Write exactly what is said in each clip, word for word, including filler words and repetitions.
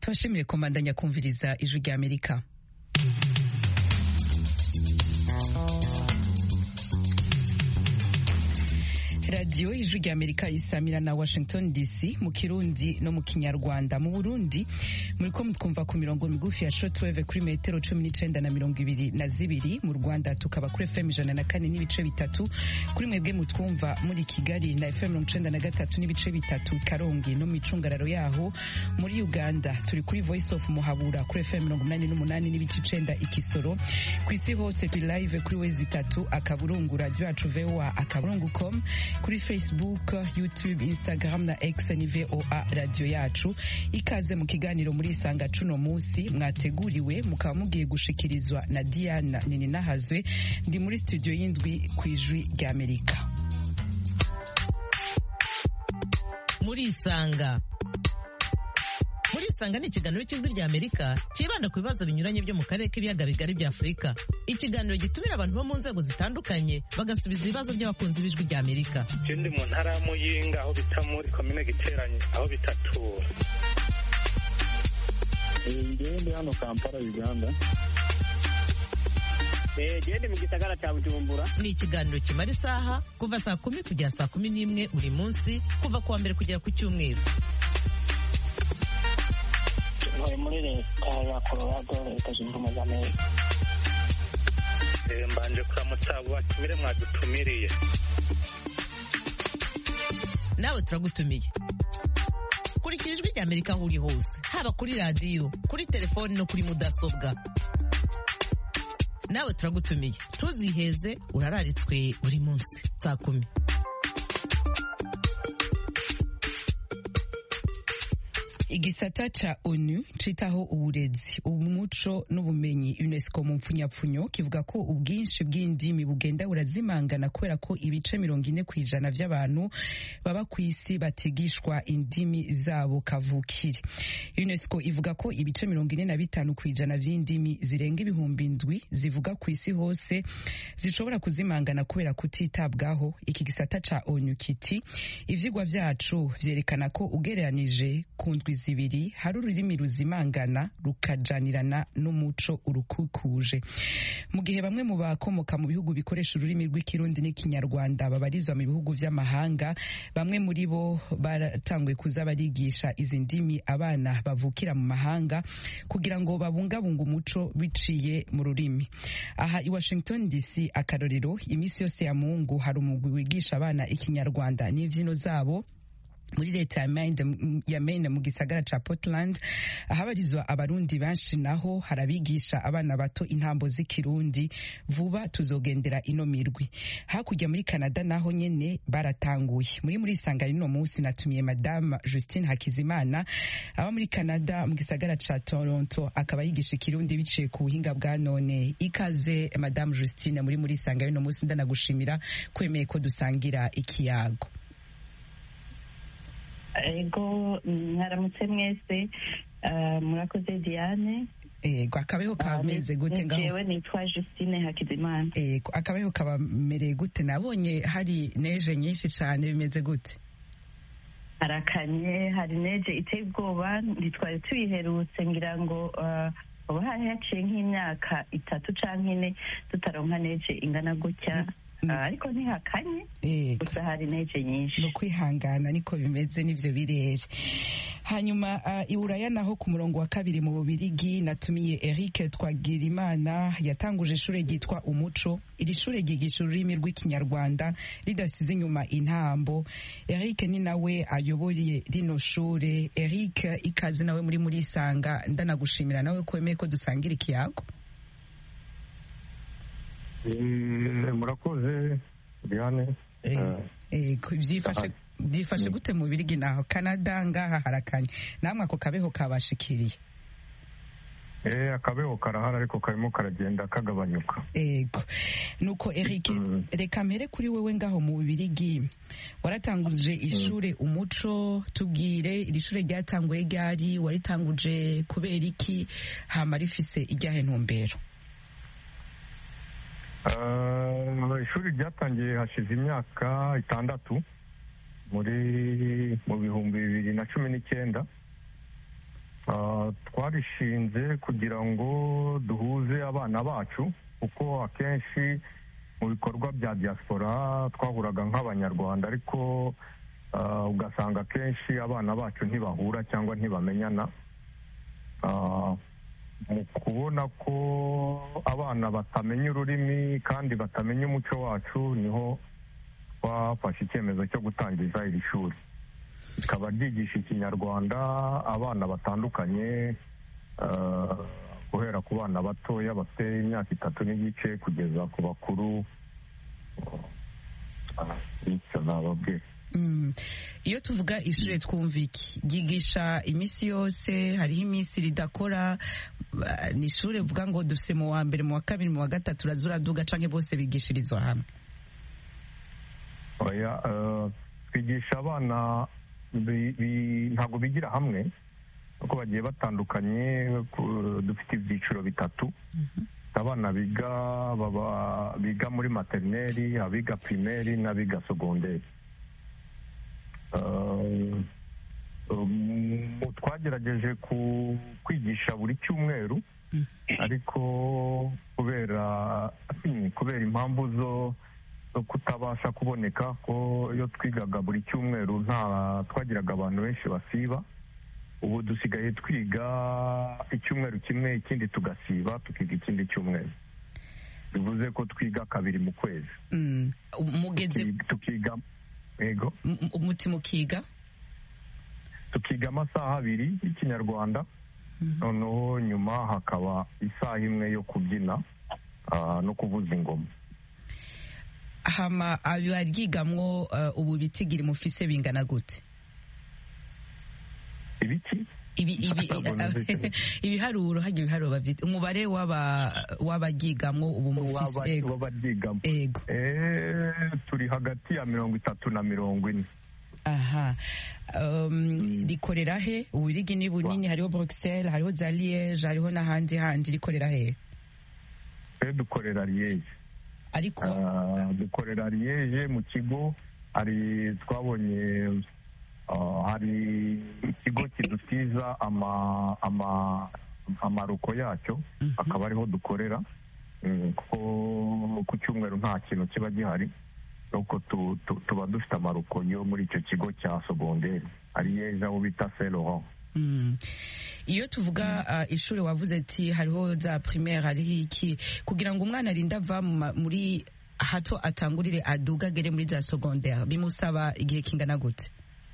tubashimire komandanya kumviriza ijwi rya Amerika. Radio ijwi rya Amerika isamira na Washington D C mu Kirundi no mu Kinyarwanda. Mu Burundi muriko mutwumva ku mirongo migufi ya shortwave kuri metero cumi n'icenda na mirongo ibiri na zibiri. Mu Rwanda tukaba kuri F M ijana na kane n'ibice bitatu. Kuri mwebwe mutwumva muri Kigali na F M mirongo icenda na gatatu n'ibice bitatu Karongi no mu icungararo yaho. Muri Uganda turi kuri Voice of Muhabura kuri F M mirongo umunani n'umunani n'ibice icenda Ikisoro. Ku isi hose turi live kuri wezi itatu akaburungu radio yacu V O A akaburungu com, kuri Facebook, YouTube, Instagram na X ni V O A radio yacu. Ikaze mu kiganiro muri Isanga cuno musi mwateguriwe mukaba mugiye gushikirizwa na Diana Nini Nahazwe. Ndi muri studio y'indwi kwijwi rya Amerika. Muri Isanga Muri Isanga ni ikiganiro cy'ijwi rya Amerika kibanda ku bibazo binyuranye byo mu karere k'ibiyaga bigari bya Afurika. Ikiganiro gitumira abantu bo mu nzego zitandukanye bagasubiza ibibazo by'abakunzi b'ijwi rya Amerika. Ndi mu ntara ya Muyinga aho bita muri komine Giteranye aho bitatura. Ndi hano Kampala Uganda. Eh gende mu gisagara cya Bujumbura. Ni ikiganiro kimara isaha kuva saa kumi kugera saa kumi n'imwe buri munsi kuva kuwa mbere kugera ku cyumweru. Muri leta ya Colorado leta zunze ubumwe za Amerika. Mbanje kuramutsa batumire mwadutumiriye. Nawe turagutumiye. Kurikira ijwi rya Amerika aho uri hose, haba kuri radio, kuri telefone no kuri mudasobwa. Nawe turagutumiye. Tuziheze urararitswe buri munsi saa kumi. Igisata ca ONU citaho uburezi, umuco n'ubumenyi UNESCO mu mpfunyapfunyo kivuga ko ubwinshi bw'indimi bugenda burazimangana kubera ko ibice mirongo ine kw'ijana vy'abantu baba kw'isi batigishwa indimi zabo kavukire. UNESCO ivuga ko ibice mirongo ine na bitanu kw'ijana vy'indimi zirenga ibihumbi indwi zivuga kw'isi hose zishobora kuzimangana kubera kutitabwaho. Iki gisata ca ONU kiti ivyigwa vyacu vyerekana ko ugereranije ku ndwi zibiri hari ururimi ruzimangana rukajanirana n'umuco urukukuje. Mu gihe bamwe mu bakomoka mu bihugu bikoresha ururimi rw'ikirundi n'ikinyarwanda babarizwa mu bihugu vy'amahanga, bamwe muri bo baratanguye kuza barigisha izi ndimi abana bavukira mu mahanga kugira ngo babungabunga umuco biciye mu rurimi. Aha i Washington D C akarorero imisi yose ya Mungu hari umugwi wigisha abana ikinyarwanda n'imvyino zabo muri leta ya Maine mu gisagara ca Portland. Ahabarizwa abarundi benshi naho harabigisha abana bato intambo z'ikirundi. Vuba tuzogendera ino mirwi. Hakurya muri Canada naho nyene baratanguye. Muri muri Isanga rino musi natumiye Madame Justine Hakizimana aba muri Canada mu gisagara ca Toronto akaba yigisha ikirundi biciye ku buhinga bwa none. Ikaze Madame Justine muri muri Isanga rino musi, ndanagushimira kwemeye ko dusangira ikiyago. Ego mwaramutse mwese, murakoze Diane. Ego akabeho kameze gute ngaho? Jewe nitwa Justine Hakizimana. Ego akabeho kabamereye gute? Nabonye hari neje nyinshi cyane, bimeze gute? Harakanye, hari neje iteye ubwoba, ntitwari tuyiherutse ngira ngo ubu hari haciye nk'imyaka itatu canke ine tutaronka neje ingana gutya. Uh, ariko ntihakanye gusa hari neje nyinshi no kwihangana niko bimeze n'ivyo birere. Hanyuma uh, iburaya naho ku murongo wa kabiri mu Bubirigi natumiye Eric Twagirimana yatanguje ishure ryitwa Umuco. Iri shure ryigisha ururimi rw'ikinyarwanda ridasize inyuma intambo. Eric ni nawe ayoboye rino shure. Eric, ikaze nawe muri muri Isanga, ndanagushimira nawe kwemeye ko dusangira ikiyago. Murakoze Diane. Ego byifashe byifashe gute mu Birigi naho Canada ngaha harakanye, namwe ako kabeho kabashikiriye? Eh akabeho karahara ariko karimo karagenda kagabanyuka. Ego nuko Eric, reka mpere kuri wewe ngaho mu Birigi waratanguje ishure Umuco. Tubwire iri shure ryatanguye ryari, waritanguje kubera iki, hama rifise iryahe ntumbero? Ishuri ryatangiye hashize imyaka itandatu muri mu bihumbi bibiri na cumi n'icyenda. twarishinze kugira ngo duhuze abana bacu, kuko akenshi mu bikorwa bya diaspora twahuraga nk'abanyarwanda, ariko ugasanga akenshi abana bacu ntibahura cyangwa ntibamenyana. Mu kubona ko abana batamenya ururimi kandi batamenya umuco wacu, niho twafashe icyemezo cyo gutangiza iri shuri, rikaba ryigisha ikinyarwanda abana batandukanye, guhera ku bana batoya bafite imyaka itatu n'igice kugeza ku bakuru. Iyo tuvuga ishuri twumva iki? Ryigisha iminsi yose? Hariho iminsi ridakora? Ni ishuri uvuga ngo dufite mu wa mbere, mu wa kabiri, mu wa gatatu urazuraduga, canke bose bigishirizwa hamwe? Oya, twigisha abana ntabwo bigira hamwe, kuko bagiye batandukanye. Dufite ibyiciro bitatu. Abana biga baba biga muri materineri, abiga pirimeri n'abiga segonderi. Twagerageje kwigisha buri cyumweru, ariko kubera kubera impamvu zo kutabasha kuboneka, ko iyo twigaga buri cyumweru nta twagiraga abantu benshi basiba. Ubu dusigaye twiga icyumweru kimwe, ikindi tugasiba, tukiga ikindi cyumweru. Bivuze ko twiga kabiri mu kwezi. Mugeze tukiga ego umuti mukiga tukiga amasaha abiri y'ikinyarwanda, noneho nyuma hakaba isaha imwe yo kubyina no kuvuza ingoma. Hama abaryigamwo ubu bitigiri mufise bingana gute? Ibiki? Ibi ibi ibiharuro hagiye ibiharuro bavyita umubare w'aba w'abaryigamwo ubu mufise. Ego w'abaryigamwo ego eh turi hagati ya mirongo itatu na mirongo ine. Aha. Um, rikorera he? Uburigi ni bunini, hariho Bruxelles, hariho za Liège, hariho n'ahandi handi. Rikorera he? Eh dukorera Liège. Ariko uh, dukorera Liège mu kigo. Ari twabonye uh, hari ikigo kidutiza ama ama amaruko yacyo, mm -hmm. akaba ariho dukorera, mm, kuko ku cyumweru nta kintu kiba gihari, nuko tu, tu, tuba dufite amaruko yo muri icyo kigo cya segonderi ari Liège aho bita Saint Laurent. Mm. Iyo tuvuga uh, ishuri wavuze ati hariho za primaire, hariho iki, kugira ngo umwana arinda ava muri hato atangurire adugagere muri za secondaire bimusaba igihe kingana gute?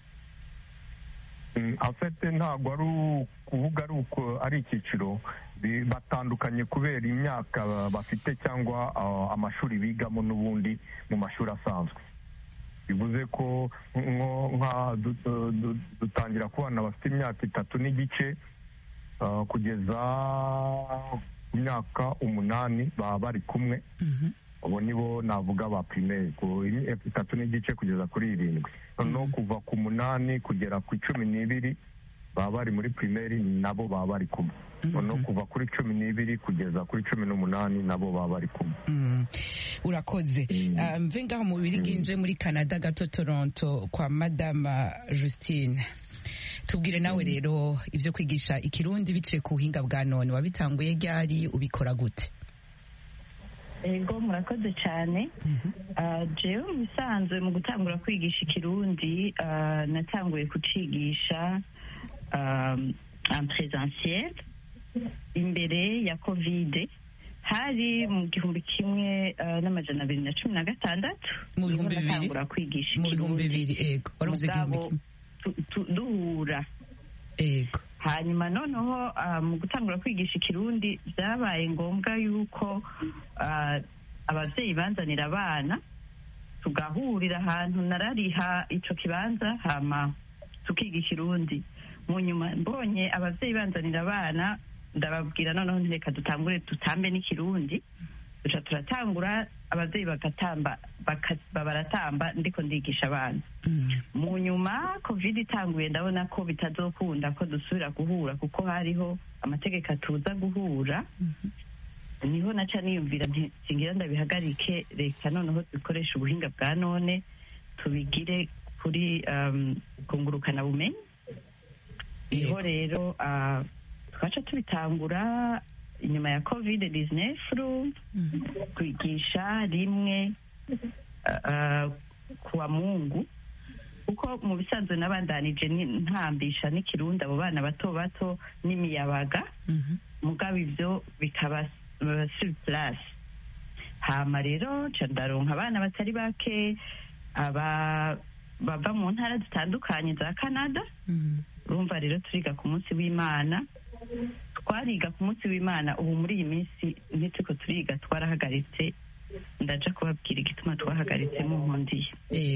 Mm, afite ntabwo ari kuvuga ari uko ari icyiciro, batandukanye kubera imyaka bafite cyangwa uh, amashuri bigamo n'ubundi mu mashuri asanzwe. Bivuze ko nka dutangira ku bana bafite imyaka itatu n'igice uh, kugeza ku myaka umunani baba bari kumwe. mm-hmm. Abo nibo navuga ba primaire, ku itatu n'igice kugeza kuri irindwi. Noneho mm-hmm. kuva ku munani kugera ku cumi n'ibiri baba bari muri primaire, nabo baba bari kumwe. Noneho kuva kuri cumi n'ibiri kugeza kuri cumi n'umunani nabo baba bari kumwe. Mm. Urakoze. Mm. Mve ngaho mu biriginje muri Canada gato Toronto kwa Madame Justine. Tubwire nawe mm. rero ivyo kwigisha ikirundi biciye ku buhinga bwa none, wabitanguye ryari, ubikora gute? Ego murakoze cyane. Jewe musanzwe mu gutangura kwigisha ikirundi natanguye kucigisha en présentiel imbere ya Covid, hari mu gihumbi kimwe n'amajana abiri na cumi na gatandatu. Mu bihumbi bibiri natangura kwigisha mu bihumbi bibiri ego waruze igihumbi duhura. Ego hanyuma noneho mu gutangura kwigisha ikirundi byabaye ngombwa yuko abavyeyi banzanira abana tugahurira ahantu, narariha ico kibanza hama tukigisha ikirundi. Mu nyuma mbonye abavyeyi banzanira abana, ndababwira noneho ntireka dutangure dutambe n'ikirundi. Duca turatangura, abavyeyi bagatamba baratamba ndiko ndigisha abana. mm. Mu nyuma Covid itanguye ndabona ko bitazokunda ko dusubira guhura, kuko hariho amategeko atuza guhura. mm -hmm. Niho naca niyumvira nti singira ndabihagarike, reka noneho dukoresha ubuhinga bwa none tubigire kuri um, kungurukana bumenyi. niho rero twaca tubitangura inyuma ya covid dizinefu kwigisha rimwe kuwa mungu kuko mu bisanzwe n'abandanije ntambisha n'ikirundi abo bana bato bato n'imiyabaga mugabo ibyo bikaba sur place. Hama rero ca ndaronka abana batari bake aba bava mu ntara zitandukanye za Canada. Urumva rero turiga ku munsi w'Imana, twariga ku munsi w'Imana. Ubu muri iyi minsi ntituko turiga, twarahagaritse. Ndaja kubabwira igituma twahagaritse mu nkondiye.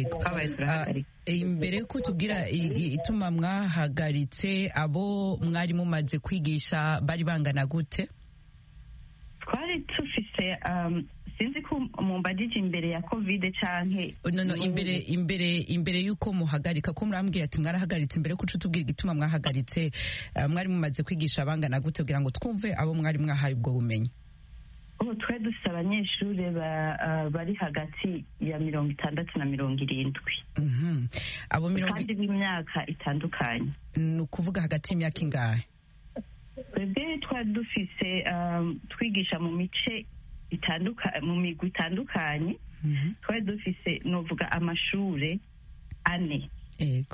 Imbere yuko tubwira ituma mwahagaritse, abo mwari mumaze kwigisha bari bangana gute? Twari tufise um, sinzi ko mumbagije imbere ya covid canke no no imbere imbere imbere yuko muhagarika ko murambwiye ati mwarahagaritse. Imbere ko tubwira igituma mwahagaritse, uh, mwari mumaze kwigisha bangana gute kugira ngo twumve abo mwari mwahaye ubwo bumenyi? ubu twari dufite abanyeshuri bari hagati ya mirongo itandatu na mirongo irindwi kandi b'imyaka itandukanye. Ni ukuvuga hagati y'imyaka ingahe? twebwe twari dufise twigisha mu mice itandukanye, mu migwi itandukanye. twari dufise novuga amashure ane. Yego.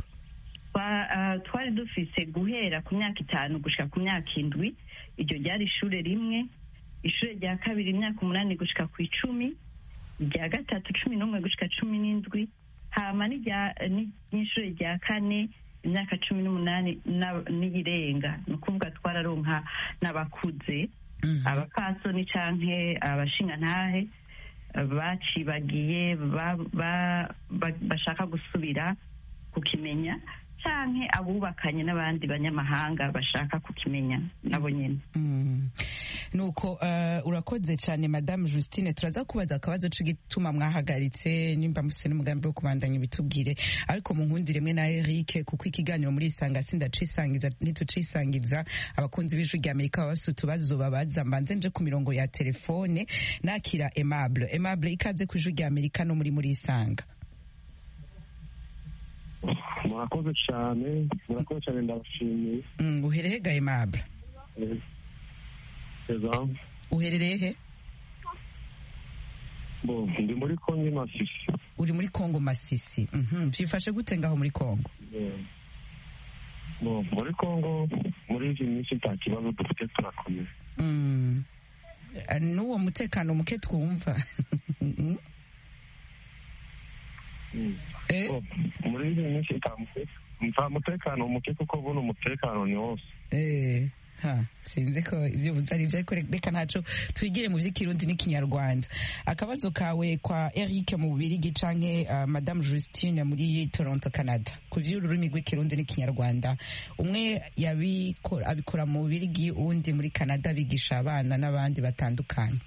twari dufise guhera ku myaka itanu gushika ku myaka indwi, iryo ryari ishure rimwe. Ishure rya kabiri imyaka umunani gushika ku icumi, irya gatatu cumi n'umwe gushika cumi n'indwi, hama n'ishure rya kane imyaka cumi n'umunani n'iyirenga. Ni ukuvuga twararonka n'abakuze, abapasoni canke abashingantahe bacibagiye bashaka gusubira kukimenya, canke abubakanye n'abandi banyamahanga bashaka kukimenya nabo nyene. Nuko uh, urakoze cyane Madame Justine. Turaza kubaza akabazo c'igituma mwahagaritse, nimba mufise n'umugambi wo kubandanya bitubwire, ariko mu nkundire mwe na Eric kuko ikiganiro muri Isanga sinda cisangiza ntitucisangiza abakunzi b'ijwi rya Amerika baba bafite utubazo babaza. Mbanze nje ku mirongo ya telefone nakira Aimable. Aimable, ikaze ku ijwi rya Amerika no muri muri Isanga. Murakoze cyane, murakoze cyane, ndabashimiye. Mm, uhereye ga Aimable? Eza. Uherereye he? Bo, ndi muri Kongo Masisi. Uri muri Kongo Masisi. Mhm. Byifashe gute ngaho muri Kongo? Bo, muri Kongo muri izi minsi nta kibazo dufite, turakomeye. Mm. N'uwo mutekano muke twumva. Eh? Muri izi minsi nta mutekano muke kuko buno umutekano ni wose. Eh. Ha, sinzi ko ibyo buzari ibyo, ariko reka ntaco twigire mu vy'ikirundi n'ikinyarwanda. Akabazo kawe kwa Eric mu Bubirigi canke uh, Madame Justine muri Toronto Canada ku vy'ururimi rw'ikirundi n'ikinyarwanda, umwe yabikora abikora mu Bubirigi, uwundi muri Canada bigisha abana n'abandi batandukanye.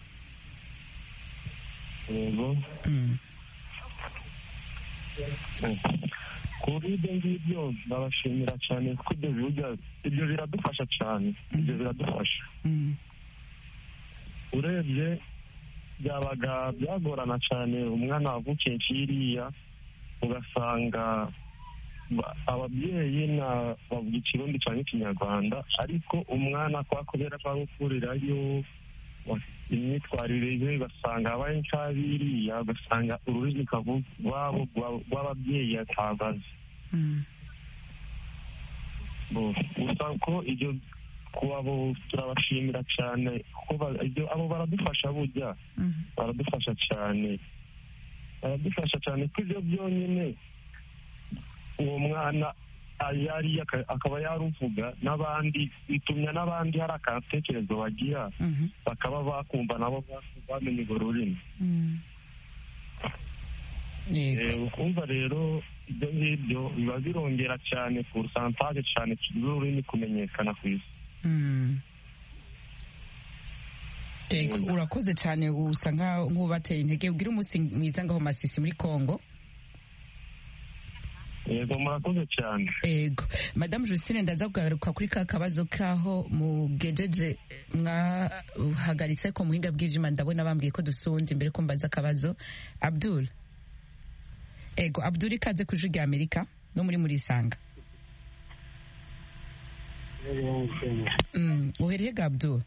Yego. Mm. Kuri ibyo ngibyo ndabashimira cyane kuko ibyo biradufasha cyane, ibyo biradufasha. Urebye byabaga byagorana cyane umwana wavukiye kiriya, ugasanga ababyeyi bavuga ikirundi cyangwa ikinyarwanda, ariko umwana kwa kubera ko gukurirayo imyitwarire ye ugasanga abaye nk'abiriya, ugasanga ururimi rwabo rw'ababyeyi atabazi. Gusa ko ibyo kuba turabashimira cyane kuko abo baradufasha, burya baradufasha cyane, baradufasha cyane ko ibyo byonyine uwo mwana yari akaba yaruvuga n'abandi, bitumya n'abandi hari akatekerezo bagira, bakaba bakumva nabo bamenye urwo rurimi. Ukumva rero ibyo ngibyo biba birongera cyane pourcentage cyane cy'ururimi kumenyekana ku isi. Urakoze cyane, usa nk'ubateye intege. Ugira umunsi mwiza ngaho Masisi muri Kongo. Yego, murakoze cyane. Yego, Madame Justine, ndaza kugaruka kuri ka kabazo kaho mugejeje mwahagaritse ko muhinga bw'ivyuma. Ndabona bambwiye ko dusundi imbere ko mbaza akabazo. Abdul. Ego, Abdul, ikaze ku ijwi rya Amerika no muri muri Isanga. Mm, uhereye Gabdo?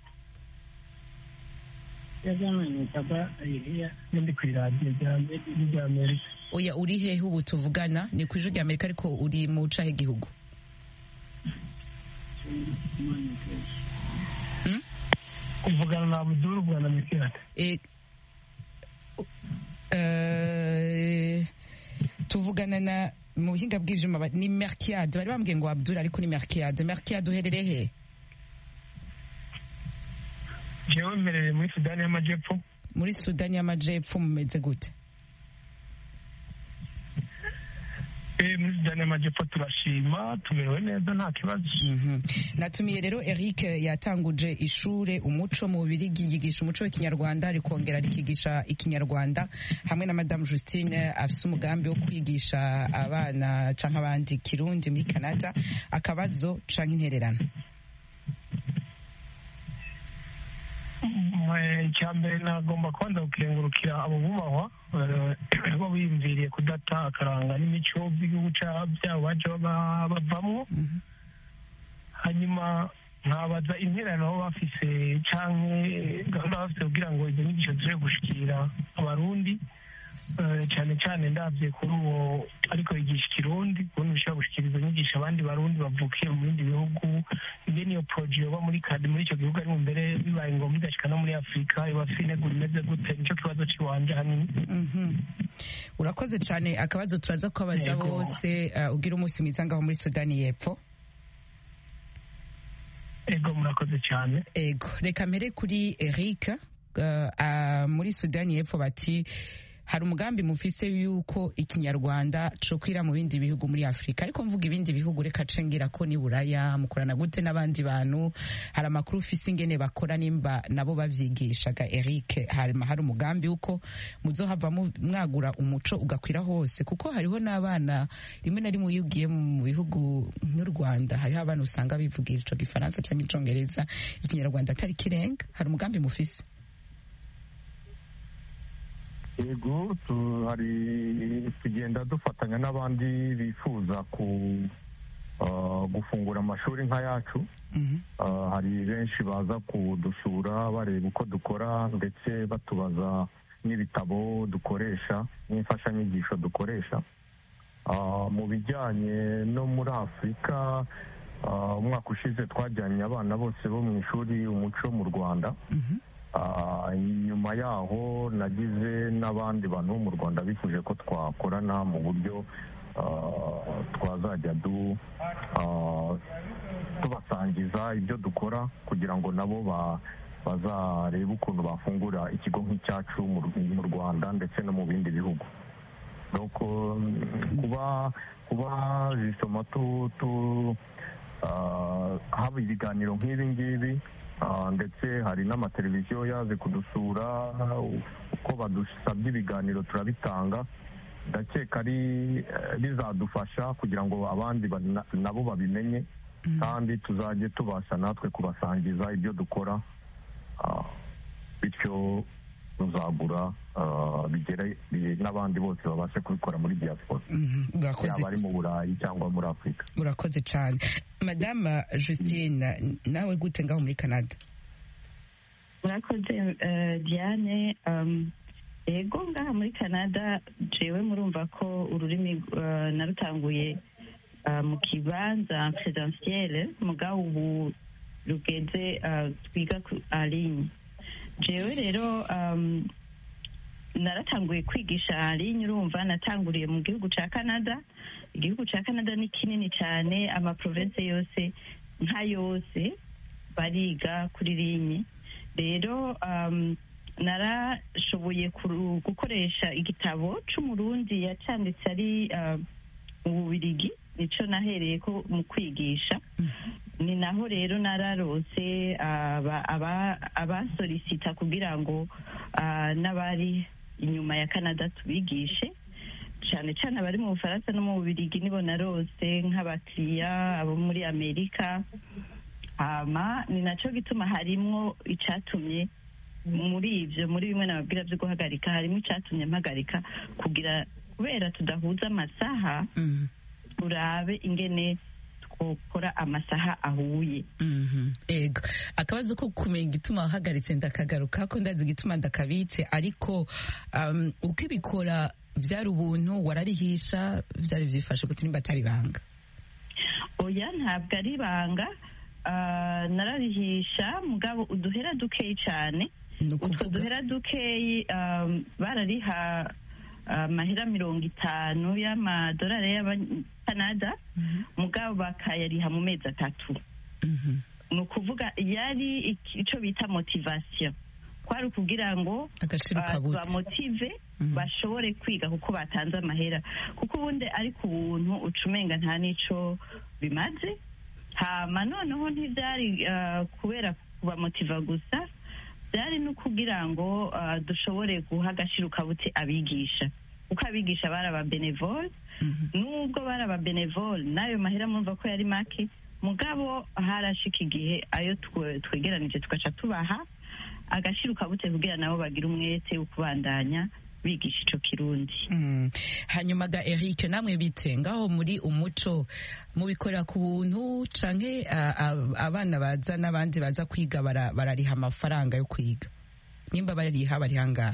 ndi ku iradiyo rya Amerika. Oya, uri hehe ubu tuvugana? Ni ku ijwi rya Amerika ariko uri mu cahe gihugu? Hmm? Kuvugana na Abdul Bwana Mikirata. Eh, uh, tuvugana na mu buhinga bw'ivyuma ni Merkiade, bari bambwiye ngo Abdul ariko ni Merkiade. Merkiade uherereye he? Jewe mbereye muri Sudani y'Amajepfo. Muri Sudani y'Amajepfo mumeze gute? Eh, muri Sudani y'Amajepfo turashima, tumerewe neza nta kibazo. Mhm. Natumiye rero Eric yatanguje ishure umuco mu Bubiligi yigisha umuco w'ikinyarwanda ari kongera rikigisha ikinyarwanda hamwe na Madame Justine afise umugambi wo kwigisha abana canke abandi kirundi muri Canada. Akabazo canke intererano? Icyambere nagomba kubanza gukengurukira abo bubahwa bo biyumviriye kudata akaranga n'imico by'igihugu byabo baje bavamwo. Hanyuma nkabaza intererano aho bafise canke gahunda bafise kugira ngo izo nyigisho zije gushikira abarundi, cyane cyane ndabye kuri uwo ariko yigisha ikirundi ubundi bishobora gushikiriza inyigisho abandi barundi bavukiye mu bindi bihugu. Iyo niyo poroje yoba muri kadi muri icyo gihugu ari mu mbere bibaye ngombwa igashika no muri Afurika iba finegura imeze gute, nicyo kibazo kiwanje hanini. Urakoze cyane. Akabazo turaza kubabaza bose. Ugira umunsi mwiza ngaho muri Sudani y'Epfo. Ego murakoze cyane. Ego reka mbere kuri Eric. Uh, muri Sudani y'Epfo bati hari umugambi mufise yuko ikinyarwanda co kwira mu bindi bihugu muri Afrika, ariko mvuga ibindi bihugu reka cengira ko ni Buraya mukorana gute n'abandi bantu? Hari amakuru ufise ingene bakora nimba nabo bavyigishaga Eric? Hari hari umugambi uko muzohava mwagura umuco ugakwira hose, kuko hariho n'abana rimwe na rimwe yugiye mu bihugu nk'u Rwanda hariho abantu usanga bivugira ico gifaransa canke icongereza, ikinyarwanda atari kirenga. Hari umugambi mufise? Yego, hari tugenda dufatanya n'abandi bifuza ku gufungura amashuri nka yacu. Hari benshi baza kudusura bareba uko dukora ndetse batubaza n'ibitabo dukoresha n'imfashanyigisho dukoresha. Mu bijyanye no muri Afurika, umwaka ushize twajyanye abana bose bo mu ishuri umuco mu Rwanda. Nyuma yaho nagize n'abandi bantu bo mu Rwanda bifuje ko twakorana mu buryo twazajya tubasangiza ibyo dukora kugira ngo nabo bazarebe ukuntu bafungura ikigo nk'icyacu mu Rwanda ndetse no mu bindi bihugu. kuba kuba zisoma haba ibiganiro nk'ibi ngibi, ndetse hari n'amateleviziyo yaje kudusura, uko badusabye ibiganiro turabitanga. ndakeka ari bizadufasha kugira ngo abandi nabo babimenye, kandi tuzajye tubasha natwe kubasangiza ibyo dukora, bityo tuzagura bigere n'abandi bose babashe kubikora muri diaspora, yaba ari mu Burayi cyangwa muri Afurika. Murakoze cyane. Madame Justine, nawe gute ngaho muri Canada? Murakoze Diane. Ego ngaha muri Canada jewe murumva ko ururimi narutanguye mu kibanza présentiel, mugabo ubu rugeze twiga aligne. Jewe rero naratanguye kwigisha aligne, urumva natanguriye mu gihugu ca Canada. Igihugu ca Canada ni kinini cyane, ama province yose nka yose bariga kuri ligne. Rero narashoboye gukoresha igitabo c'umurundi yacanditse ari mu Bubiligi, nico nahereye ko mu kwigisha. Ni naho rero nararose abasolicita kugira ngo n'abari inyuma ya Canada tubigishe, cyane cyane abari mu Bufaransa no mu Bubiligi nibo narose nk'abakiriya abo muri Amerika. Ama ni naco gituma harimwo icatumye muri ivyo muri bimwe nababwira byo guhagarika, harimo icatumye mpagarika kugira kubera tudahuza amasaha, turabe ingene twokora amasaha ahuye. Ego akabazo ko kumenya igituma wahagaritse ndakagaruka ko ndazi igituma ndakabitse, ariko um, uko ibikora vyari ubuntu wararihisha vyari vyifashe gute nimba atari banga? Oya, ntabwo ari banga. Uh, nararihisha mugabo uduhera dukeyi cyane. Utwo duhera dukeyi um, barariha amahera uh, mirongo itanu y'amadolari y'abanyakanada, mm-hmm. mugabo bakayariha mu mezi atatu. Mm-hmm. Ni ukuvuga yari icyo bita motivation, kwari ukugira ngo bamotive uh, bashobore kwiga kuko batanze amahera, kuko ubundi ari ku buntu ucumenga nta n'ico bimaze. Hama noneho ntibyari uh, kubera kubamotiva gusa, byari no kugira ngo uh, dushobore guha agaciro kabute abigisha, kuko abigisha bari ababenevole. Mm-hmm. Nubwo bari ababenevole n'ayo mahera mwumva ko yari make, mugabo harashika igihe ayo twegeranije tugaca tubaha agaciro kabute kugira nabo bagira umwete wo kubandanya bigisha ico Kirundi. Mm. Hanyuma ga Eric, namwe bite ngaho muri umuco mubikorera ku buntu canke uh, uh, abana baza n'abandi baza kwiga barariha amafaranga yo kwiga? Nimba barariha bari hanga?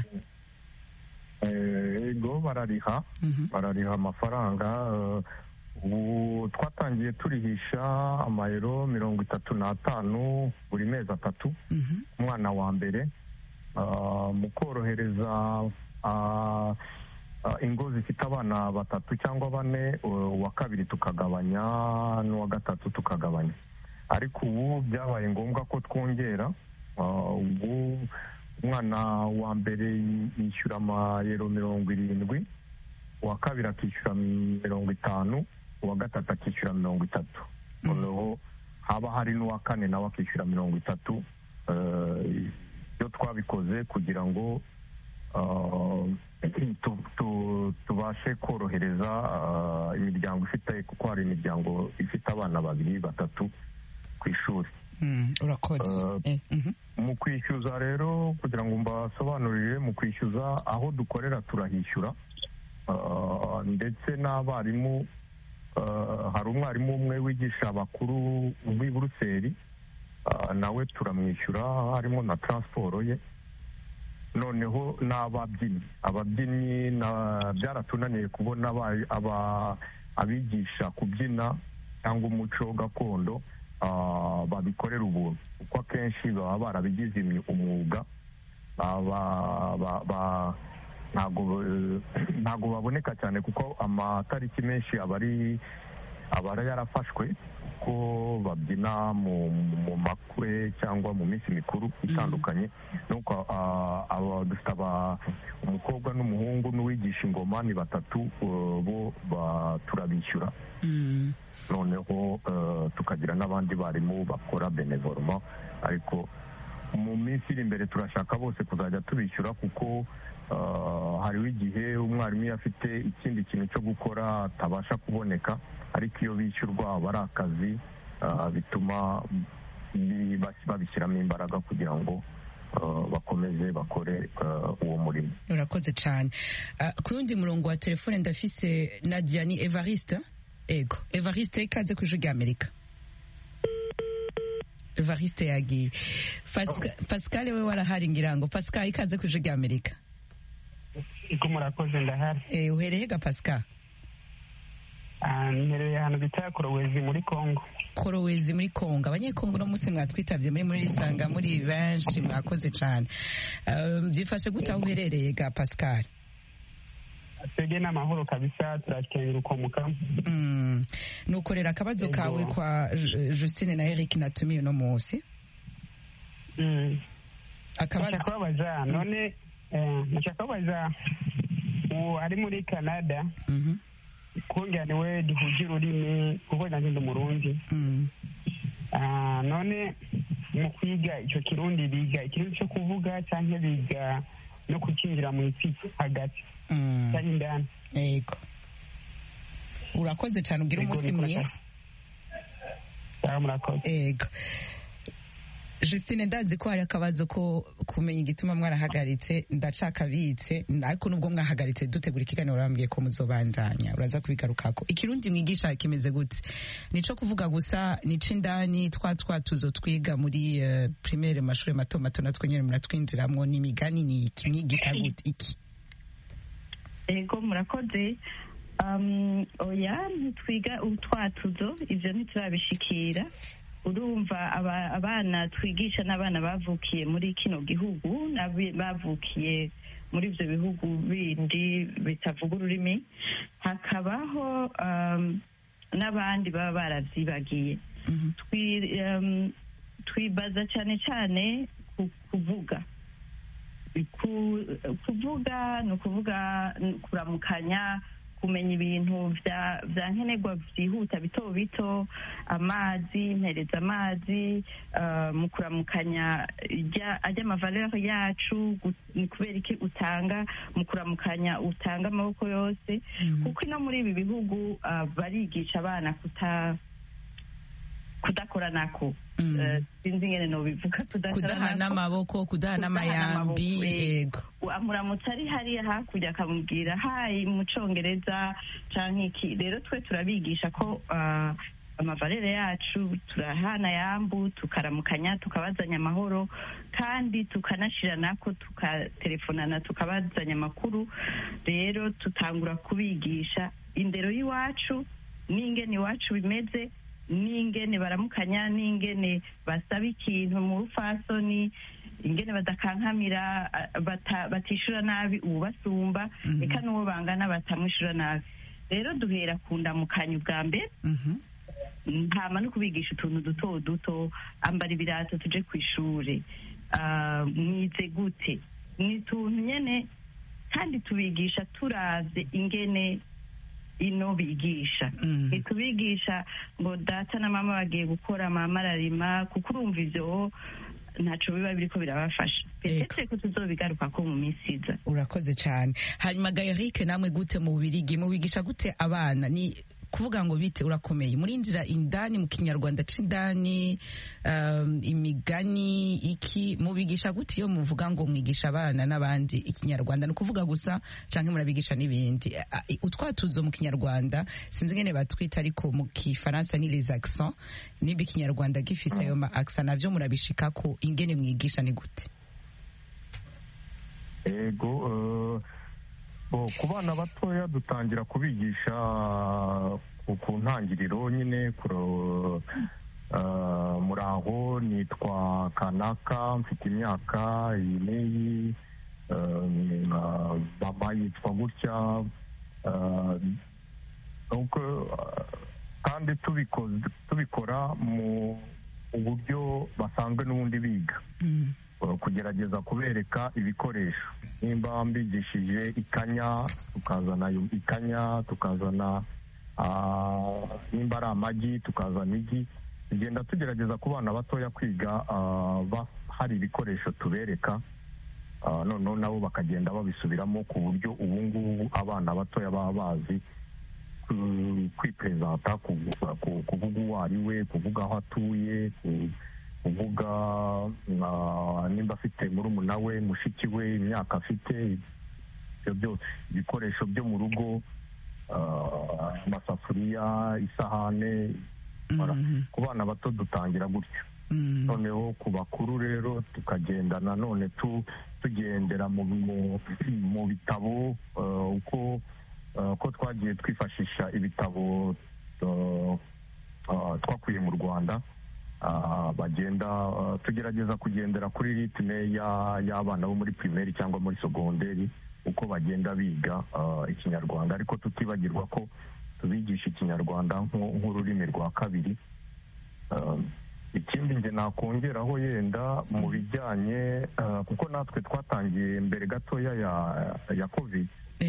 Ego barariha, mm-hmm. barariha amafaranga. Ubu twatangiye turihisha amayero mirongo itatu n'atanu buri mezi atatu, mm-hmm. umwana wa mbere, uh, mu korohereza uh, uh, ingo zifite abana batatu cyangwa bane, uwa kabiri tukagabanya n'uwa gatatu tukagabanya. Ariko ubu byabaye ngombwa ko twongera. Uh, ubu umwana wa mbere yishyura amayero mirongo irindwi, uwa kabiri akishyura mirongo itanu, uwa gatatu akishyura mirongo itatu. Noneho haba hari n'uwa kane nawe akishyura mirongo itatu. Iyo twabikoze kugira ngo tubashe korohereza imiryango ifite, kuko hari imiryango ifite abana babiri batatu ku ishuri. Urakoze. Mu kwishyuza rero, kugira ngo mbasobanurire, mu kwishyuza aho dukorera turahishyura, ndetse n'abarimu. Uh, hari umwarimu umwe wigisha abakuru w'i Buruseli, uh, nawe turamwishyura harimo na transport ye. Noneho n'ababyinnyi ababyinnyi na byaratunaniye kubona aba abigisha kubyina cyangwa umuco gakondo uh, babikorera ubuntu, kuko akenshi baba barabigize umwuga. Ba, ba, ba, ntago ntago baboneka cyane kuko amatariki menshi abari abara yarafashwe ko babyina mu makwe cyangwa mu minsi mikuru itandukanye. Nuko dufite umukobwa n'umuhungu n'uwigisha ingoma ni batatu, bo turabishyura. Noneho tukagira n'abandi barimu bakora benevolement, ariko mu minsi iri imbere turashaka bose kuzajya tubishyura, kuko Uh, hariho igihe umwarimu iyo afite ikindi kintu cyo gukora atabasha kuboneka, ariko iyo bishyurwa aba ari akazi, uh, bituma babishyiramo imbaraga kugira ngo uh, bakomeze bakore uh, uwo murimo. Urakoze cyane. Uh, ku yundi murongo wa telefone ndafise Nadia ni Evariste. Ego Evariste, ikaze ku Ijwi ry'Amerika. Evariste yagiye. Pascal, Pascal we warahari ngira ngo. Pascal, ikaze ku Ijwi ry'Amerika. Iko murakoze ndahari. Eh, uhereye ga Pascal? Ah, nhereye hano bita Korowezi muri Kongo. Korowezi muri Kongo. Abanyekongo no musi mwatwitavye muri muri Isanga muri benshi, mwakoze cyane. Um, byifashe gute aho uherereye ga Pascal? Twege n'amahoro kabisa, turakengera ukomuka. Mm. Nukorera akabazo kawe kwa Justine na Eric natumiye no munsi. Mm. Akabazo kwabaza none eh nashaka kubaza uwo ari muri Canada. Mhm. Kongera niwe duhuje ururimi kuko nanjye ndi Murundi. Mhm. Ah none mu kwiga icyo Kirundi biga ikintu cyo kuvuga cyangwa biga no kukinjira mu isi hagati. Mm. Cyane ndani. Yego. Urakoze cyane, ugira umunsi mwiza. Murakoze. Yego. Justine ndazi ko hari akabazo ko kumenya igituma mwarahagaritse ndacakabitse ariko nubwo mwahagaritse dutegura ikiganiro urambwiye ko muzobandanya uraza kubigarukako ikirundi mwigisha kimeze gute nico kuvuga gusa nico indani twa twa tuzo twiga muri uh, primaire mashuri mato mato natwe nyene muratwinjiramwo n'imigani ni kimwigisha gute iki ego murakoze um, oya ntitwiga utwatuzo ivyo ntiturabishikira urumva abana twigisha n'abana bavukiye muri kino gihugu bavukiye muri ibyo bihugu bindi bitavuga ururimi hakabaho n'abandi baba baravyibagiye twibaza cyane cyane kuvuga kuvuga ni ukuvuga kuramukanya kumenya ibintu vya vya nkenerwa vyihuta bito bito amazi mpereza amazi uh, mu kuramukanya ajya amavaleur yacu ni kubera iki utanga mu kuramukanya utanga amaboko yose mm. kuko ino muri ibi bihugu uh, barigisha abana kuta kudakora nako sinzi ngene no bivuga kudahana n'amaboko kudahana n'amayambi yego amuramutse ari hariya hakurya akamubwira hayi mu congereza canke iki rero twe turabigisha ko amavalere yacu turahana yambu tukaramukanya tukabazanya amahoro kandi tukanashira nako tukatelefonana tukabazanya amakuru rero tutangura kubigisha indero y'iwacu n'ingene iwacu bimeze n'ingene baramukanya n'ingene basaba ikintu mu rufasoni ingene badakankamira batishura nabi ubasumba eka n'uwo bangana batamwishura nabi rero duhera ku ndamukanya ubwa mbere hama no kubigisha utuntu duto duto ambara ibirato tuje ku ishure mwize gute ni utuntu nyene kandi tubigisha turavye ingene ino bigisha ntitubigisha ngo data na mama bagiye gukora mama ararima kuko urumva ivyo ntaco biba biriko birabafasha petete ko tuzobigaruka ko mu minsi iza urakoze cyane hanyuma Gaeric namwe gute mu Bubirigi mubigisha gute abana ni kuvuga ngo bite urakomeye murinjira indani mu kinyarwanda c'indani um, imigani iki mubigisha gute iyo muvuga ngo mwigisha abana n'abandi ikinyarwanda no kuvuga gusa canke murabigisha n'ibindi utwatuzo mu kinyarwanda sinzi ngene batwita ariko mu kifaransa ni les accents nibi kinyarwanda gifise ayo ma accent navyo murabishikako ingene mwigisha ni gute ego uh... ku bana batoya dutangira kubigisha ku ntangiriro nyine muraho nitwa kanaka mfite imyaka iyi n'iyi mama yitwa gutya kandi tubikora mu buryo basanzwe n'ubundi biga kugerageza kubereka ibikoresho nimba mbigishije ikanya tukazana ikanya tukazana nimba ari amagi tukazana igi tugenda tugerageza ku bana batoya kwiga hari ibikoresho tubereka noneho nabo bakagenda babisubiramo ku buryo ubu ngubu abana batoya baba bazi kwipresenta kuvuga uwo ari we kuvuga aho atuye kuvuga nimba afite murumuna we mushiki we imyaka afite ibyo byose ibikoresho byo mu rugo amasafuriya isahane ku bana bato dutangira gutyo noneho ku bakuru rero tukagenda nanone tugendera mu bitabo uko ko twagiye twifashisha ibitabo twakuye mu Rwanda bagenda tugerageza kugendera kuri ritme y'abana bo muri primaire cyangwa muri segonderi uko bagenda biga ikinyarwanda ariko tutibagirwa ko tubigisha ikinyarwanda nk'ururimi rwa kabiri ikindi nge nakongeraho yenda mu bijyanye kuko natwe twatangiye mbere gatoya ya covid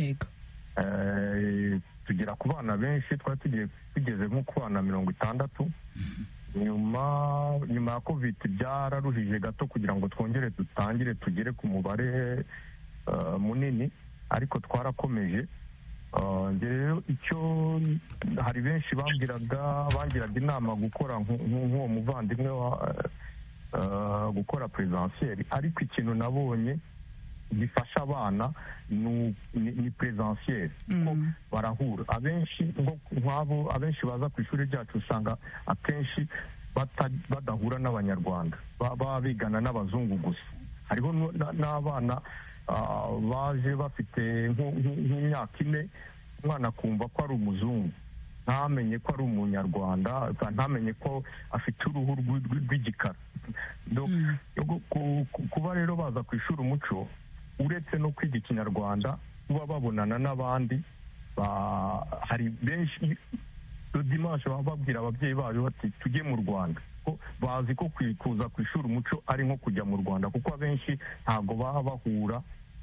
tugera ku bana benshi twari tugiye tugeze nko ku bana mirongo itandatu nyuma nyuma ya covid byararuhije gato kugira ngo twongere dutangire tugere ku mubare munini ariko twarakomeje rero icyo hari benshi bambwiraga bangiraga inama gukora nk'uwo muvandimwe gukora presentiel, ariko ikintu nabonye gifasha abana ni presentiel kuko barahura abenshi nk'abo abenshi baza ku ishuri ryacu usanga akenshi badahura n'abanyarwanda, baba bigana n'abazungu gusa. hariho n'abana baje bafite nk'imyaka ine, umwana akumva ko ari umuzungu ntamenye ko ari umunyarwanda, ntamenye ko afite uruhu rw'igikara. Kuba rero baza ku ishuri umuco, uretse no kwiga ikinyarwanda, kuba babonana n'abandi, hari benshi dimanche baba babwira ababyeyi babo bati tujye mu Rwanda, ko bazi ko kuza ku ishuri umuco ari nko kujya mu Rwanda, kuko abenshi ntabwo baba bahura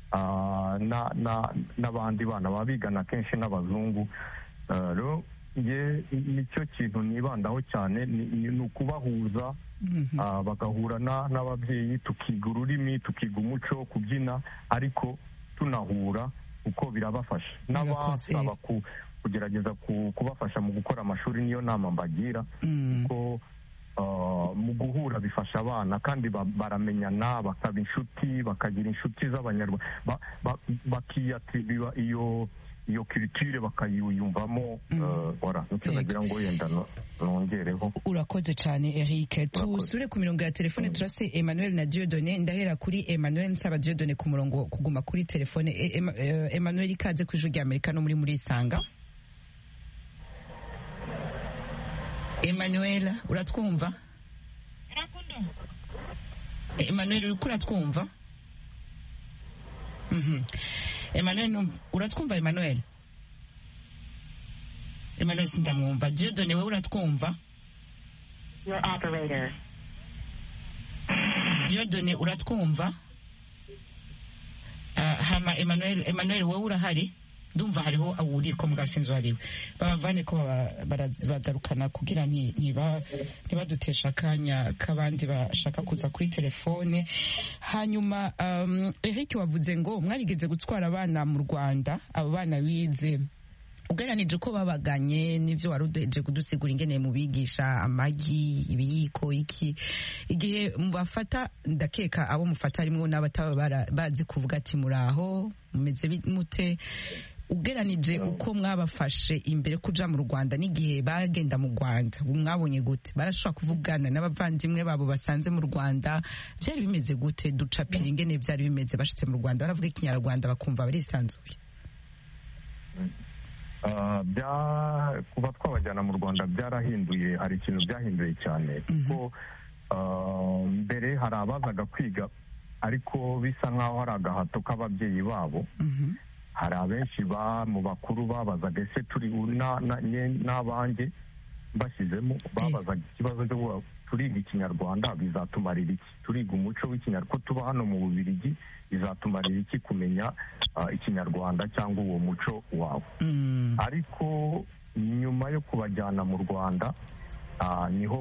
n'abandi bana, baba bigana kenshi n'abazungu. Rero nicyo kintu nibandaho cyane, ni ukubahuza, bagahura n'ababyeyi, tukiga ururimi, tukiga umuco, kubyina, ariko tunahura kuko birabafasha. N'abasaba kugerageza kubafasha mu gukora amashuri, niyo nama mbagira, kuko mu guhura bifasha abana kandi baramenyana, bakaba inshuti, bakagira inshuti z'abanyarwanda, bakiyatira iyo iyo culture bakayiyumvamo. Ora nicyo nagira ngo yenda nongereho. Urakoze cyane Eric. Tusure ku mirongo ya telefone, turase Emmanuel na Dieudonné. Ndahera kuri Emmanuel, nsaba Dieudonné ku murongo kuguma kuri telefone. Emmanuel, ikaze ku ijwi rya Amerika no muri muri Isanga. Emmanuel, uratwumva? Emmanuel, uriko uratwumva? Mhm. Emmanuel, uratwumva Emmanuel? Emmanuel sindamwumva. Dieudonné, wewe uratwumva? Your operator. Dieudonné, uratwumva? Uh, hama Emmanuel, Emmanuel wewe urahari? Ndumva hariho awuri ko mugasinzo hariwe. Babavane ko bagarukana kugira ni niba nibadutesha kanya kabandi bashaka kuza kuri telefone. Hanyuma um, Eric wavuze ngo mwarigeze gutwara abana mu Rwanda, abo bana bize ugeranije ko babaganye n'ivyo warudeje kudusigura ingene mu bigisha amagi, ibiyiko, iki igihe mubafata, ndakeka abo mufata rimwe n'abataba bazi kuvuga ati muraho mumeze mute, ugeranije uko mwabafashe imbere kuja mu Rwanda n'igihe bagenda mu Rwanda, mwabonye gute? Barashobora kuvugana n'abavandimwe babo basanze mu Rwanda? Byari bimeze gute? Ducapira ingene byari bimeze bashitse mu Rwanda, baravuga ikinyarwanda bakumva barisanzuye. Kuba twabajyana mu Rwanda byarahinduye, hari ikintu byahinduye cyane, kuko mbere hari abazaga kwiga ariko bisa nk'aho hari agahato k'ababyeyi babo. Hari abenshi mu bakuru babazaga ese turi n'abanjye bashyizemo, babazaga ikibazo cyo turiga ikinyarwanda bizatumarira iki, turiga umuco w'ikinyarwanda ko tuba hano mu Bubiligi bizatumarira iki kumenya ikinyarwanda cyangwa uwo muco wawe. Ariko nyuma yo kubajyana mu Rwanda niho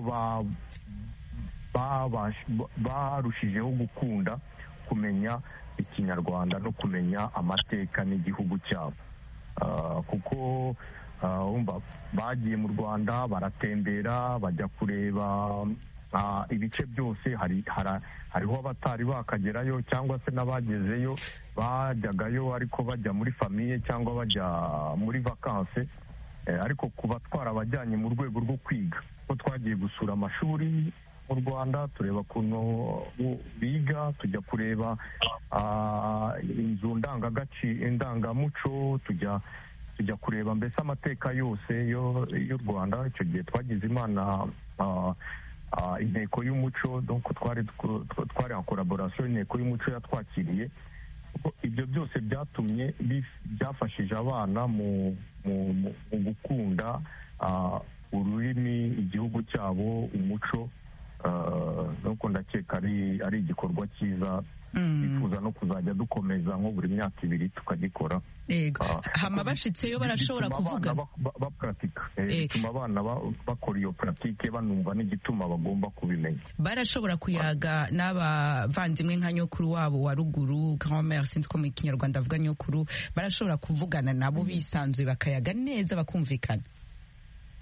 barushijeho gukunda kumenya ikinyarwanda no kumenya amateka n'igihugu cyabo, kuko bagiye mu Rwanda baratembera, bajya kureba ibice byose. Hariho abatari bakagerayo cyangwa se n'abagezeyo bajyagayo ariko bajya muri famiye cyangwa bajya muri vakanse, ariko kuba twarabajyanye mu rwego rwo kwiga, ko twagiye gusura amashuri mu Rwanda tureba ukuntu biga, tujya kureba inzu ndangagaciro, indangamuco, tujya tujya kureba mbese amateka yose y'u Rwanda. Icyo gihe twagize imana inteko y'umuco, donc twari twari en collaboration inteko y'umuco yatwakiriye. Ibyo byose byatumye byafashije abana mu gukunda ururimi, igihugu cyabo, umuco. Nuko ndakeka ari igikorwa cyiza, twifuza no kuzajya dukomeza nko buri myaka ibiri tukagikora. Hama bashitseyo barashobora kuvuga bapratika, bituma abana bakora iyo pratique banumva n'igituma bagomba kubimenya. Barashobora kuyaga n'abavandimwe nka nyokuru wabo wa ruguru, grand-mère, sinzi ko mu Kinyarwanda avuga nyokuru, barashobora kuvugana nabo bisanzuye bakayaga neza bakumvikana.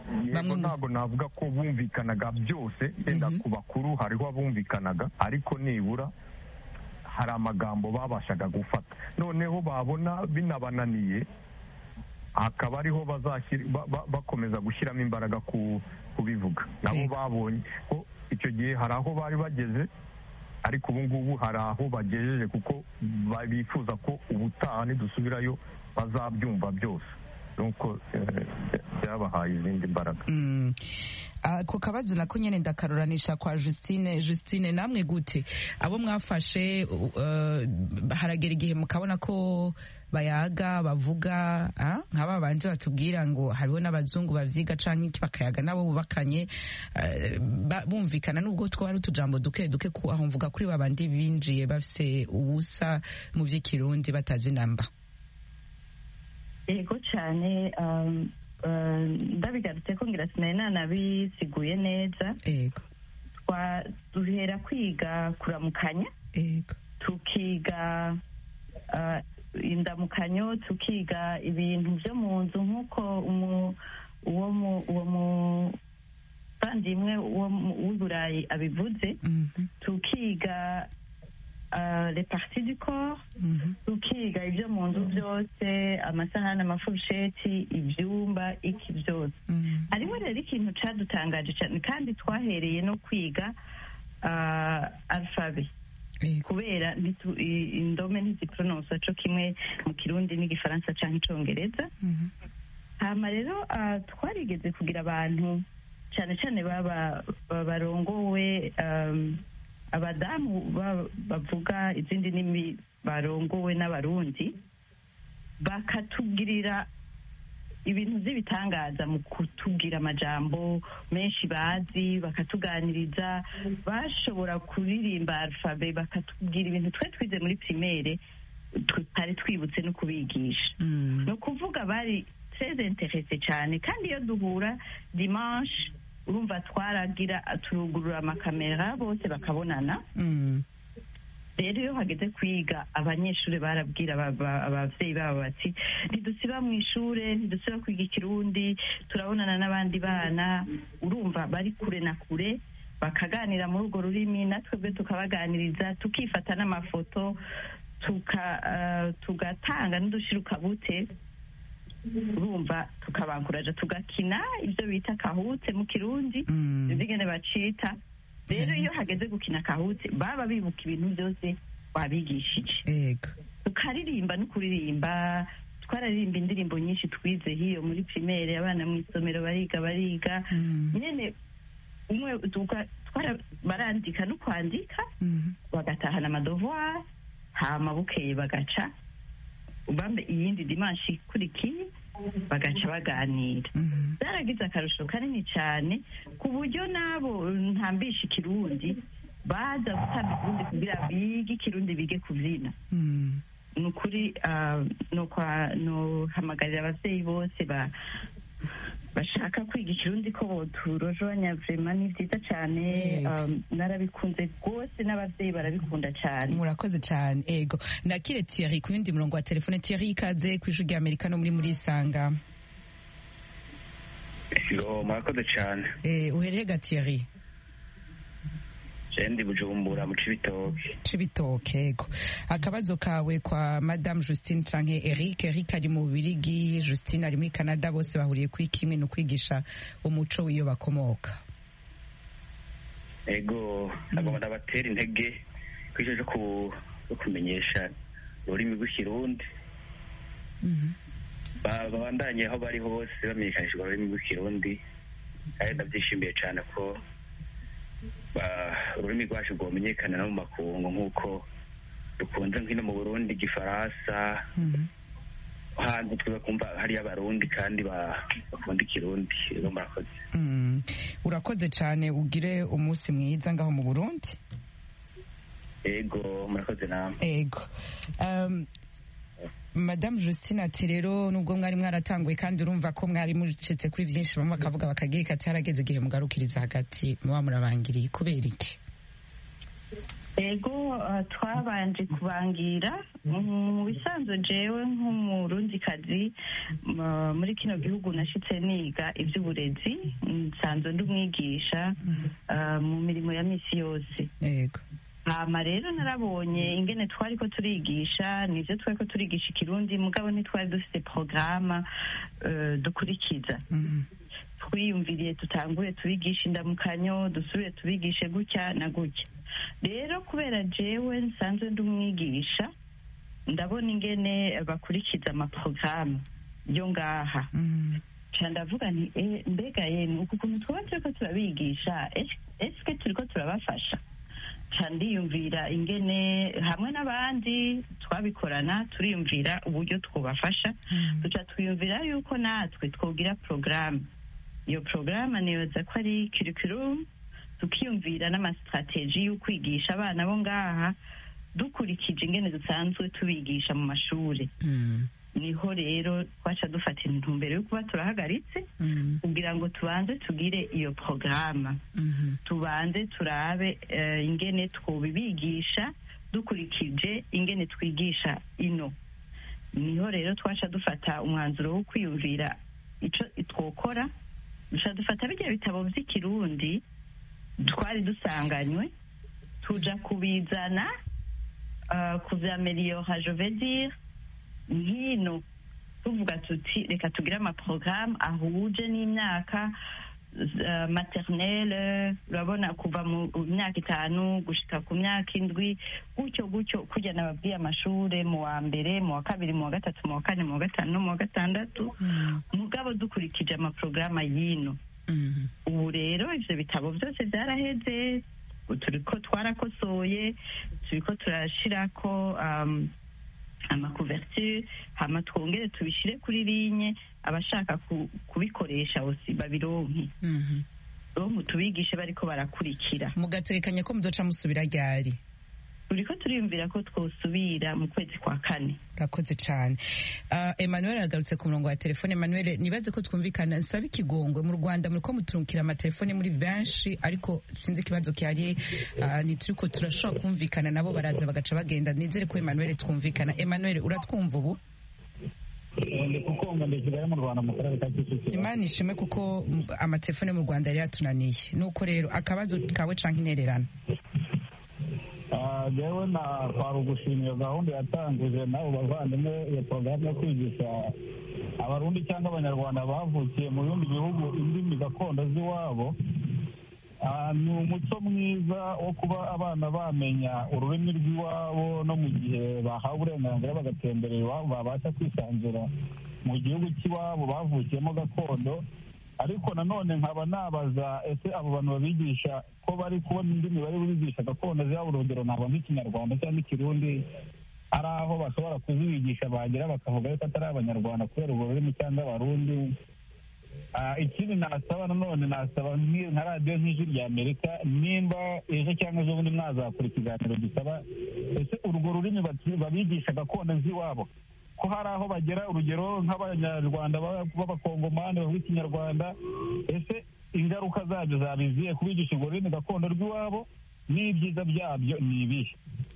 yego ntabwo navuga ko bumvikanaga byose yenda ku bakuru hariho abumvikanaga ariko nibura hari amagambo babashaga gufata noneho babona binabananiye hakaba ariho bakomeza gushyiramo imbaraga kubivuga nabo babonye ko icyo gihe hari aho bari bageze ariko ubu ngubu hari aho bagejeje kuko bifuza ko ubutaha nidusubirayo bazabyumva byose nuko byabahaye izindi mbaraga. Ku kabazo nako nyene ndakaruranisha kwa Justine. Justine, namwe gute abo mwafashe haragera igihe mukabona ko bayaga bavuga nk'aba banje batubwira ngo hariho n'abazungu bavyiga canke iki bakayaga nabo bubakanye bumvikana nubwo twari utujambo duke duke ku aho mvuga kuri babandi binjiye bafise ubusa mu vy'ikirundi batazi namba. Yego cyane ndabigarutse ko ngira sinari nanabisiguye neza. Yego duhera kwiga kuramukanya, tukiga indamukanyo, tukiga ibintu byo mu nzu nk'uko uwo muvandimwe w'i Burayi abivuze, tukiga les parties du corps, tukiga ibyo mu nzu byose, amasahani, amafurusheti, ibyumba, iki byose. Hariho rero ikintu cyadutangaje cyane kandi twahereye no kwiga alfabe kubera indome ntiziprononsa co kimwe mu kirundi n'igifaransa canke icongereza. Hama rero twarigeze kugira abantu cyane cyane baba barongowe abadamu bavuga izindi ndimi barongowe n'abarundi bakatubwirira ibintu by'ibitangaza mu kutubwira amajambo menshi bazi, bakatuganiriza, bashobora kuririmba alfabe, bakatubwira ibintu twe twize muri primaire tutari twibutse no kubigisha. No kuvuga bari très intéressé cyane, kandi iyo duhura dimanche urumva twaragira turugurura amakamera bose bakabonana. Rero iyo hageze kwiga abanyeshuri barabwira abavyeyi babo bati ntidusiba mu ishure, ntidusiba kwiga ikirundi, turabonana n'abandi bana. Urumva bari kure na kure bakaganira muri urwo rurimi, natwebwe tukabaganiriza, tukifata n'amafoto, tugatanga n'udushirukabute. Urumva tukabankuraja, tugakina ibyo bita kahutse mu kirundi, izigene bacita. Rero iyo hageze gukina kahutse baba bibuka ibintu byose babigishije. Tukaririmba no kuririmba, twararirimba indirimbo nyinshi twize hiyo muri primaire, abana mu isomero bariga bariga nyene umwe barandika no kwandika, bagatahana amadevoir, hama bukeye bagaca ubambe iyindi dimanche ikurikiye bagaca baganira. Zaragize akarusho kanini cyane ku buryo nabo ntambisha ikirundi baza gutanga ikirundi kugira bige ikirundi, bige kuvyina. Ni ukuri no hamagarira abavyeyi bose bashaka kwiga ikirundi ko boturojanya. Vrema ni vyiza cyane, narabikunze rwose n'abavyeyi barabikunda cyane. Murakoze cyane. Ego nakire Thierry ku yundi murongo wa telefone. Thierry, ikaze kw'ijwi rya Amerika no muri muri Isanga. Yo, murakoze cyane. Eh, uhereye ga Thierry? Jendi Bujumbura mu Cibitoke. Cibitoke, ego. Akabazo kawe kwa Madame Justine canke Eric. Eric ari mu Birigi, Justine ari muri Canada, bose bahuriye kuri kimwe no kwigisha umuco w'iyo bakomoka. Ego, agomba ndabatera intege kwishoje ku kumenyesha ururimi rw'ikirundi. Babandanye aho bari hose bamenyekanisha ururimi rw'ikirundi, kandi ndabyishimiye cyane ko ururimi rwacu rwamenyekana no mu makungu nk'uko dukunze nk'ino mu Burundi igifaransa, hanze tugakumva hariyo abarundi kandi bakunda ikirundi. Rero murakoze. Urakoze cyane, ugire umunsi mwiza ngaho mu Burundi. Ego, murakoze namwe. Ego. Madame Justine ati rero nubwo mwari mwaratanguye kandi urumva ko mwari mucitse kuri byinshi, bamwe bakavuga bakagira ati harageze igihe mugarukiriza hagati muba murabangiriye kubera iki? ego twabanje kubangira mu bisanzwe jewe nk'umurundikazi muri kino gihugu nashitse niga iby'uburezi nsanzwe ndi umwigisha mu mirimo ya misi yose. Yego. hama rero narabonye ingene twari ko turigisha nivyo twari ko turigisha ikirundi mugabo ntitwari dufite porogaramu dukurikiza. twiyumviriye tutangure tubigisha indamukanyo dusubire tubigishe gutya na gutya. rero kubera jewe nsanzwe ndi umwigisha ndabona ingene bakurikiza amaporogaramu yo ngaha ca ndavuga nti mbega yemwe uku kuntu twaba turiko turabigisha eske turiko turabafasha? ca ndiyumvira ingene hamwe n'abandi twabikorana turiyumvira uburyo twobafasha duca twiyumvira yuko natwe twogira porogaramu. iyo porogaramu niyoza ko ari curriculum tukiyumvira n'amastrategie yo kwigisha abana bo ngaha dukurikije ingene dusanzwe tubigisha mu mashuri. niho rero twaca dufata intumbero yo kuba turahagaritse kugira ngo tubanze tugire iyo porogaramu tubanze turabe ingene twobibigisha dukurikije ingene twigisha ino. niho rero twaca dufata umwanzuro wo kwiyumvira ico twokora duca dufata bijya bitabo vy'ikirundi twari dusanganywe tuja kubizana kuvyameliora je veux dire hino tuvuga tuti reka tugire amaporogaramu ahuje n'imyaka maternelle urabona kuva mu myaka itanu gushika ku myaka indwi gutyo gutyo kujya nababwiye amashure mu wa mbere mu wa kabiri mu wa gatatu mu wa kane mu wa gatanu no mu wa gatandatu mugabo dukurikije amaporogaramu y'ino. ubu rero ivyo bitabo vyose vyaraheze turiko twarakosoye turiko turashirako um, amakuverture hama twongere tubishire kuri linye abashaka kubikoresha bose babironke ronke tubigishe bariko barakurikira. mugaterekanya ko muzoca musubira ryari? turiko turiyumvira ko twosubira mu kwezi kwa kane. urakoze cyane. uh, Emmanuel agarutse ku murongo wa telefone. Emmanuel, nibaze ko twumvikana nsaba ikigongwe mu Rwanda muriko muturukira amatelefone muri benshi ariko sinzi ikibazo kihari uh, ntituriko turashobora kumvikana nabo baraza bagaca bagenda. nizere ko Emmanuel twumvikana. Emmanuel uratwumva ubu? Imana ishimwe kuko amatelefone mu Rwanda yari yatunaniye. nuko rero akabazo kawe canke intererano? jewe na kwari ugushimira gahunda yatangije n'abo bavandimwe iyo porogaramu yo kwigisha abarundi cyangwa abanyarwanda bavukiye mu bindi bihugu indimi gakondo z'iwabo. ni umuco mwiza wo kuba abana bamenya ururimi rw'iwabo no mu gihe bahawe uburenganzira bagatemberera iwabo babasha kwisanzura mu gihugu cy'iwabo bavukiyemo gakondo. ariko nanone nkaba nabaza ese abo bantu babigisha ko bari kubona indimi bari bubigisha gakondo zabo, urugero ntabwo nk'ikinyarwanda cyangwa ikirundi ari aho bashobora kuzibigisha bagera bakavuga yuko atari abanyarwanda kubera urwo rurimi cyangwa abarundi. ikindi nasaba nanone nasaba nka radiyo nk'ijwi rya Amerika nimba ejo cyangwa ejo bundi mwazakora ikiganiro gisaba ese urwo rurimi babigisha gakondo z'iwabo ko hari aho bagera, urugero nk'abanyarwanda b'abakongomani bavuga ikinyarwanda, ese ingaruka zabyo zabiziye kubigisha urwo rurimi gakondo rw'iwabo n'ibyiza byabyo ni ibihe?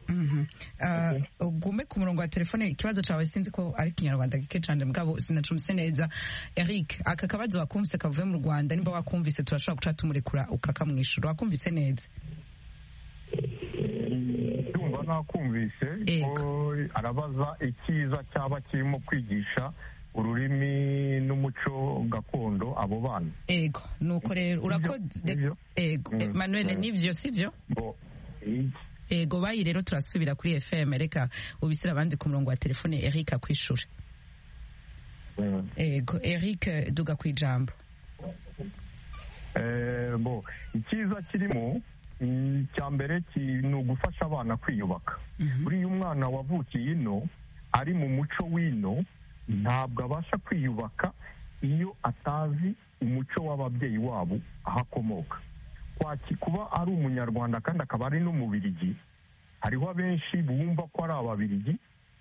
ugume ku murongo wa telefone. ikibazo cyawe sinzi ko ari ikinyarwanda gike cyane mugabo sinacumvise neza. Eric, aka kabazo wakumvise kavuye mu Rwanda, nimba wakumvise turashobora guca tumurekura ukakamwishyura. wakumvise neza? ndumva nakumvise ko arabaza icyiza cyaba kirimo kwigisha ururimi n'umuco gakondo abo bana. ego nuko rero urakoze. ego Emmanuel, nivyo sivyo? ego bayi rero turasubira kuri F M. reka ubisira abandi ku murongo wa telefone Eric akwishura. ego Eric, duga kwijambo. eh bo icyiza kirimo icya mbere ni ugufasha abana kwiyubaka. buriya umwana wavukiye ino ari mu muco w'ino ntabwo abasha kwiyubaka iyo atazi umuco w'ababyeyi wabo aho akomoka. kuba ari umunyarwanda kandi akaba ari n'umubirigi, hariho abenshi bumva ko ari ababirigi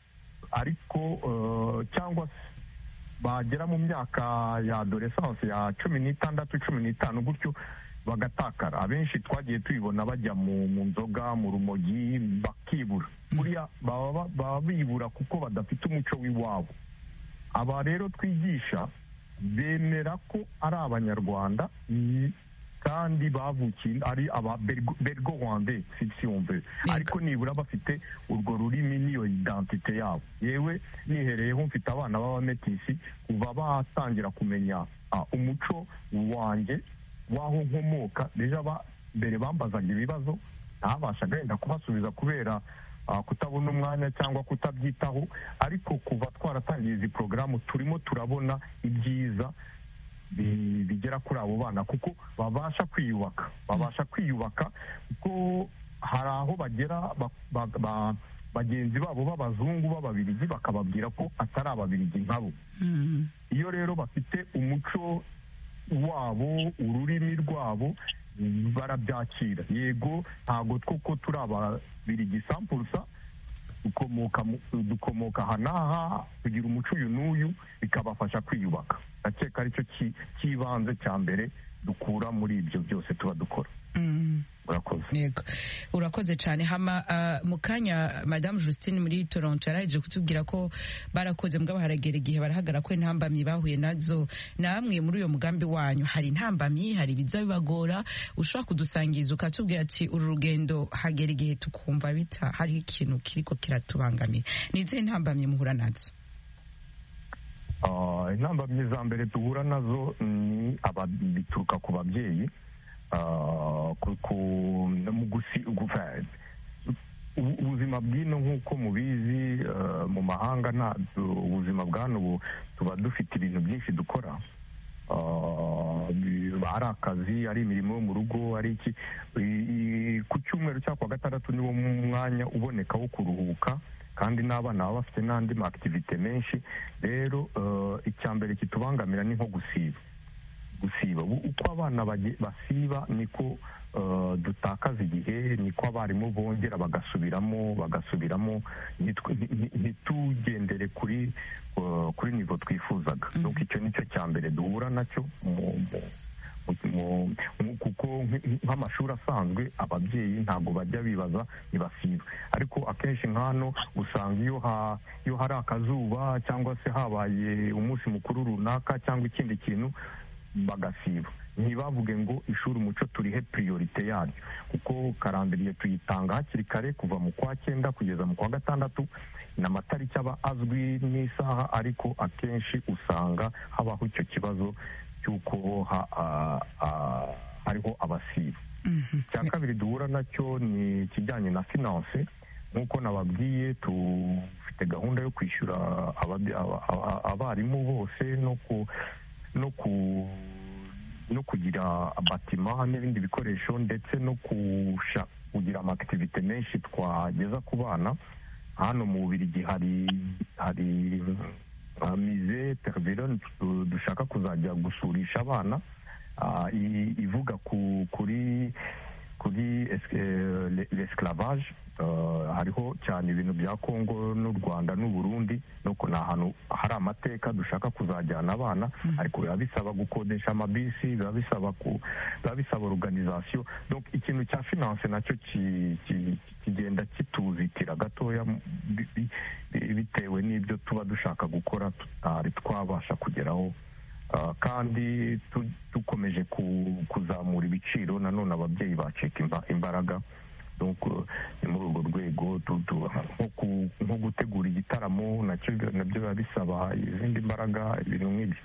ariko cyangwa bagera mu myaka ya adolescence ya cumi n'itandatu cumi n'itanu gutyo bagatakara. Abenshi twagiye tubibona bajya mu nzoga, mu rumogi, bakibura. buriya baba bibura kuko badafite umuco w'iwabo. Aba rero twigisha bemera ko ari abanyarwanda kandi bavukiye ari aba bergo rwandais si on veut, ariko nibura bafite urwo rurimi n'iyo identite yabo. Yewe nihereyeho mfite abana b'abametisi kuva batangira kumenya umuco wanjye waho nkomoka, deja mbere bambazaga ibibazo ntabashaga wenda kubasubiza kubera kutabona umwanya cyangwa kutabyitaho, ariko kuva twaratangiye izi porogaramu turimo turabona ibyiza bigera kuri abo bana kuko babasha kwiyubaka babasha kwiyubaka kuko hari aho bagera bagenzi babo b'abazungu b'ababirigi bakababwira ko atari ababirigi nkabo. Iyo rero bafite umuco wabo, ururimi rwabo, barabyakira. Yego ntabwo twuko turi ababirigi sampurusa, dukomoka aha n'aha, kugira umuco uyu n'uyu bikabafasha kwiyubaka. Ndakeka aricyo cy'ibanze cya mbere dukura muri ibyo byose tuba dukora. Urakoze. Yego urakoze cyane. Hama uh, mu kanya Madame Justine muri Toronto yaraje kutubwira ko barakoze mbwa baragera igihe barahagara ko intambamyi bahuye nazo. Namwe muri uyo mugambi wanyu hari intambamyi, hari biza bibagora, ushobora kudusangiza ukatubwira ati uru rugendo hagera igihe tukumva bita hari ikintu kiriko kiratubangamira. Nize intambamyi muhura nazo? Uh, intambamyi za mbere duhura nazo ni abituruka ku babyeyi. Ubuzima bw'ino nk'uko mubizi mu mahanga, ubuzima bw'ano tuba dufite ibintu byinshi dukora, ari akazi, ari imirimo yo mu rugo, ari iki. Ku cyumweru cyangwa ku wa gatandatu niwo mwanya uboneka wo kuruhuka, kandi n'abana baba bafite n'andi ma activite menshi. Rero icya mbere kitubangamira ni nko gusiba gusiba uko abana basiba niko dutakaza igihe, niko abarimu bongera bagasubiramo bagasubiramo ntitugendere kuri kuri nivo twifuzaga. Donc icyo nicyo cya mbere duhura nacyo, kuko nk'amashuri asanzwe ababyeyi ntabwo bajya bibaza ntibasiba, ariko akenshi nk'hano usanga iyo iyo hari akazuba cyangwa se habaye umunsi mukuru runaka cyangwa ikindi kintu bagasiba. Ntibavuge ngo ishuri umuco turihe priorite yaryo, kuko karambiriye tuyitanga hakiri kare kuva mu kwa cyenda kugeza mu kwa gatandatu, n'amatariki aba azwi n'isaha, ariko akenshi usanga habaho icyo kibazo cy'uko hariho abasiba. Icya kabiri duhura nacyo ni ikijyanye na finance. Nk'uko nababwiye tufite gahunda yo kwishyura abarimu bose no ku no ku no kugira batima n'ibindi bikoresho, ndetse no kugira amakitivite menshi twageza ku bana. Hano mu Bubiligi hari hari mize Tervuren dushaka kuzajya gusurisha abana, ivuga kuri kuri l'esclavage. Hariho cyane ibintu bya Kongo n'u Rwanda n'u Burundi, nuko ni ahantu hari amateka dushaka kuzajyana abana, ariko biba bisaba gukodesha amabisi, biba bisaba biba bisaba organisation. Donc ikintu cya finance nacyo kigenda kituzitira gatoya bitewe n'ibyo tuba dushaka gukora tutari twabasha kugeraho. Kandi dukomeje kuzamura ibiciro, nanone ababyeyi bacika imbaraga. Donc ni muri urwo rwego nko gutegura igitaramo nacyo nabyo biba bisaba izindi mbaraga, ibintu nk'ibyo.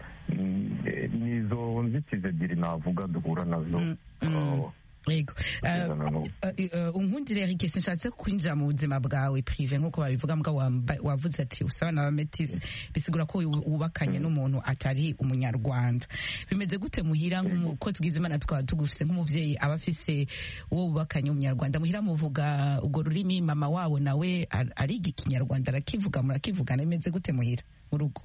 Nizo nzitizi ebyiri navuga duhura nazo. Yego unkundire Eric, sinshatse kwinjira mu buzima bwawe prive nk'uko babivuga, mbwa wavuze ati usaba n'abametisi, bisigura ko wubakanye n'umuntu atari umunyarwanda. Bimeze gute muhira nk'uko tugize Imana twaba tugufise nk'umuvyeyi aba afise uwo wubakanye umunyarwanda, muhira muvuga ubwo rurimi, mama wabo nawe ariga ikinyarwanda arakivuga, murakivugana? Bimeze gute muhira mu rugo?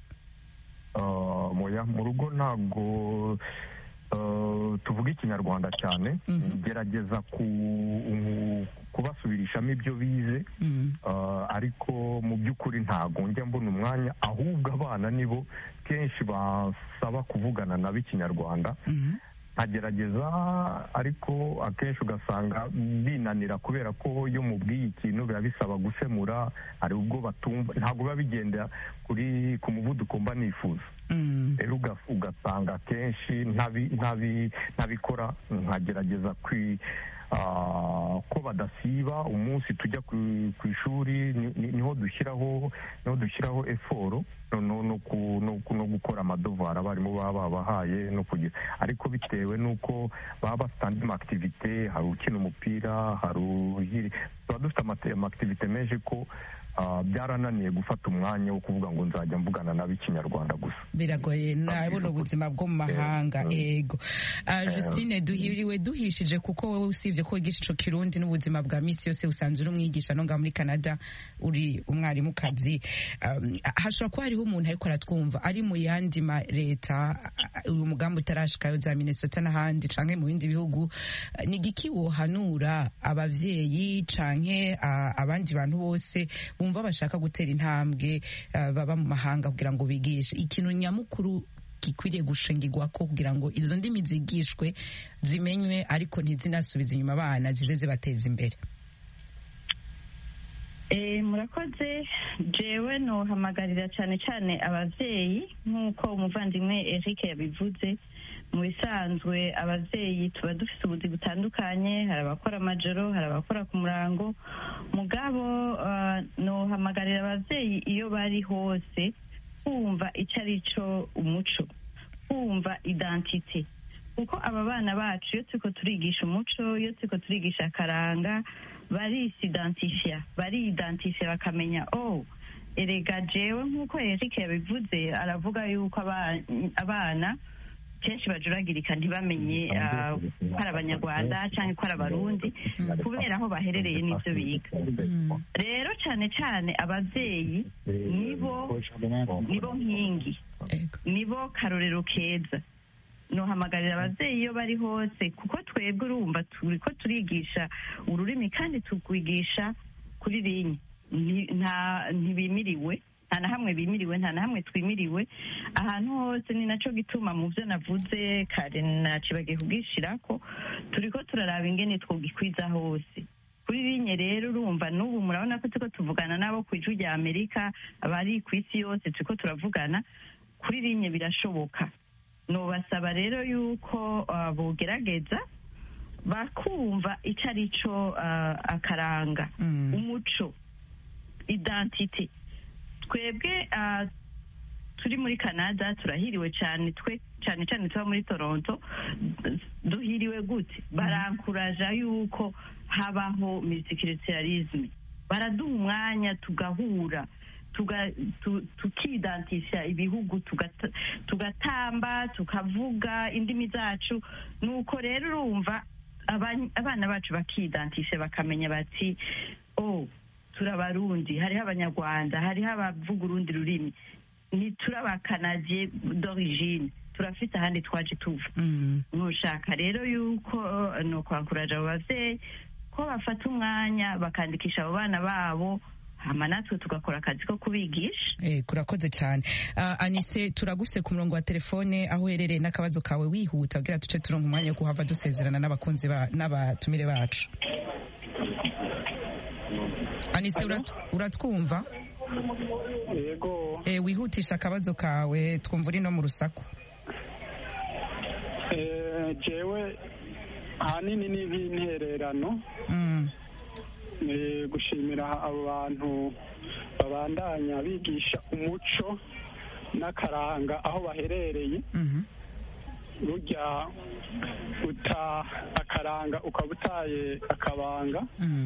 Mu rugo ntabwo tuvuga ikinyarwanda cyane, gerageza kubasubirishamo ibyo bize, ariko mu by'ukuri ntabwo njya mbona umwanya, ahubwo abana nibo kenshi basaba kuvugana nabo ikinyarwanda. nkagerageza ariko akenshi ugasanga binanira kubera ko iyo mubwiye ikintu biba bisaba gusemura, hari ubwo batumva, ntabwo biba bigenda kuri ku muvuduko mba nifuza. Rero ugasanga akenshi ntabikora, nkagerageza kwi ko badasiba umunsi tujya ku ishuri, niho dushyiraho niho dushyiraho eforo no gukora amadovari abarimu baba babahaye no kugira, ariko bitewe n'uko baba bafite andi makitivite, hari ukina umupira, hari uhiri, tuba dufite amakitivite menshi ko byarananiye gufata umwanya wo kuvuga ngo nzajya mvugana nabo ikinyarwanda gusa, biragoye nabona ubuzima bwo mu mahanga. Ego Justine, duhiriwe duhishije kuko wowe usibye ko wigisha ico kirundi n'ubuzima bwa misi yose usanzwe uri umwigisha no nga muri Canada uri umwarimu kazi, hashobora kuba hariho umuntu ariko aratwumva ari mu yandi ma leta, uyu mugambi utarashikayo za Minnesota n'ahandi canke mu bindi bihugu, ni giki wohanura abavyeyi canke abandi bantu bose bumva bashaka gutera intambwe baba mu mahanga kugira ngo bigishe? Ikintu nyamukuru gikwiriye gushingirwako kugira ngo izo ndimi zigishwe zimenywe ariko ntizinasubize inyuma abana, zize zibateza imbere. Murakoze. Jewe nohamagarira cyane cyane abavyeyi nk'uko umuvandimwe Eric yabivuze. Mu bisanzwe abavyeyi tuba dufite ubuzi butandukanye, hari abakora amajoro, hari abakora ku murango, mugabo nohamagarira abavyeyi iyo bari hose kumva icyo ari cyo umuco, kumva identite, kuko aba bana bacu iyo turiko turigisha umuco, iyo turiko turigisha akaranga, barisidentifia bariidentifia bakamenya oh erega jewe nk'uko Eric yabivuze, aravuga yuko abana kenshi bajuragirika ntibamenye ko ari abanyarwanda cyangwa ko ari abarundi kubera aho baherereye n'ibyo biga. Rero cyane cyane abavyeyi nibo nibo nkingi, nibo karorero keza. Nohamagarira abavyeyi iyo bari hose, kuko twebwe urumva turiko turigisha ururimi kandi tukwigisha kuri linye, nta ntibimiriwe, nta na hamwe bimiriwe, nta na hamwe twimiriwe, ahantu hose. Ni naco gituma mu byo navuze kare nacibagiye kubwishirako, turiko turaraba ingene twogikwiza hose kuri linye. Rero urumva n'ubu murabona ko turiko tuvugana nabo ku ijwi rya Amerika, abari ku isi yose turiko turavugana kuri linye, birashoboka. Nobasaba rero yuko uh, bogerageza bakumva icyo ari cyo uh, akaranga, mm. umuco, identite. Twebwe uh, turi muri Canada turahiriwe cyane, twe cyane cyane tuba muri Toronto. Duhiriwe gute? Barankuraja yuko habaho multiculturalisme, baraduha umwanya tugahura, tukidantisha ibihugu, tugatamba, tukavuga indimi zacu. Nuko rero urumva abana bacu bakidantisha, bakamenya bati oh turabarundi, hariho abanyarwanda, hariho abavuga urundi rurimi, ntiturabakanadiye d'origine, turafite ahandi twaje tuva. Nushaka rero yuko no kwankuraja abo bavyeyi ko bafata umwanya bakandikisha abo bana babo, hama natwe tugakora akazi ko kubigisha. Eh, kurakoze cyane. Uh, Anise, turagufise ku murongo wa telefone aho uherereye n'akabazo kawe wihuta kugira tuce turonka umwanya wo kuhava dusezerana n'abakunzi ba n'abatumire bacu. Anise, urat, uratwumva? Yego. Eh, wihutisha akabazo kawe, twumva uri no mu rusaku. Eh, jewe ahanini ni nk'intererano. Mm. Gushimira abo bantu babandanya bigisha umuco n'akaranga aho baherereye. Burya uta akaranga ukaba utaye akabanga.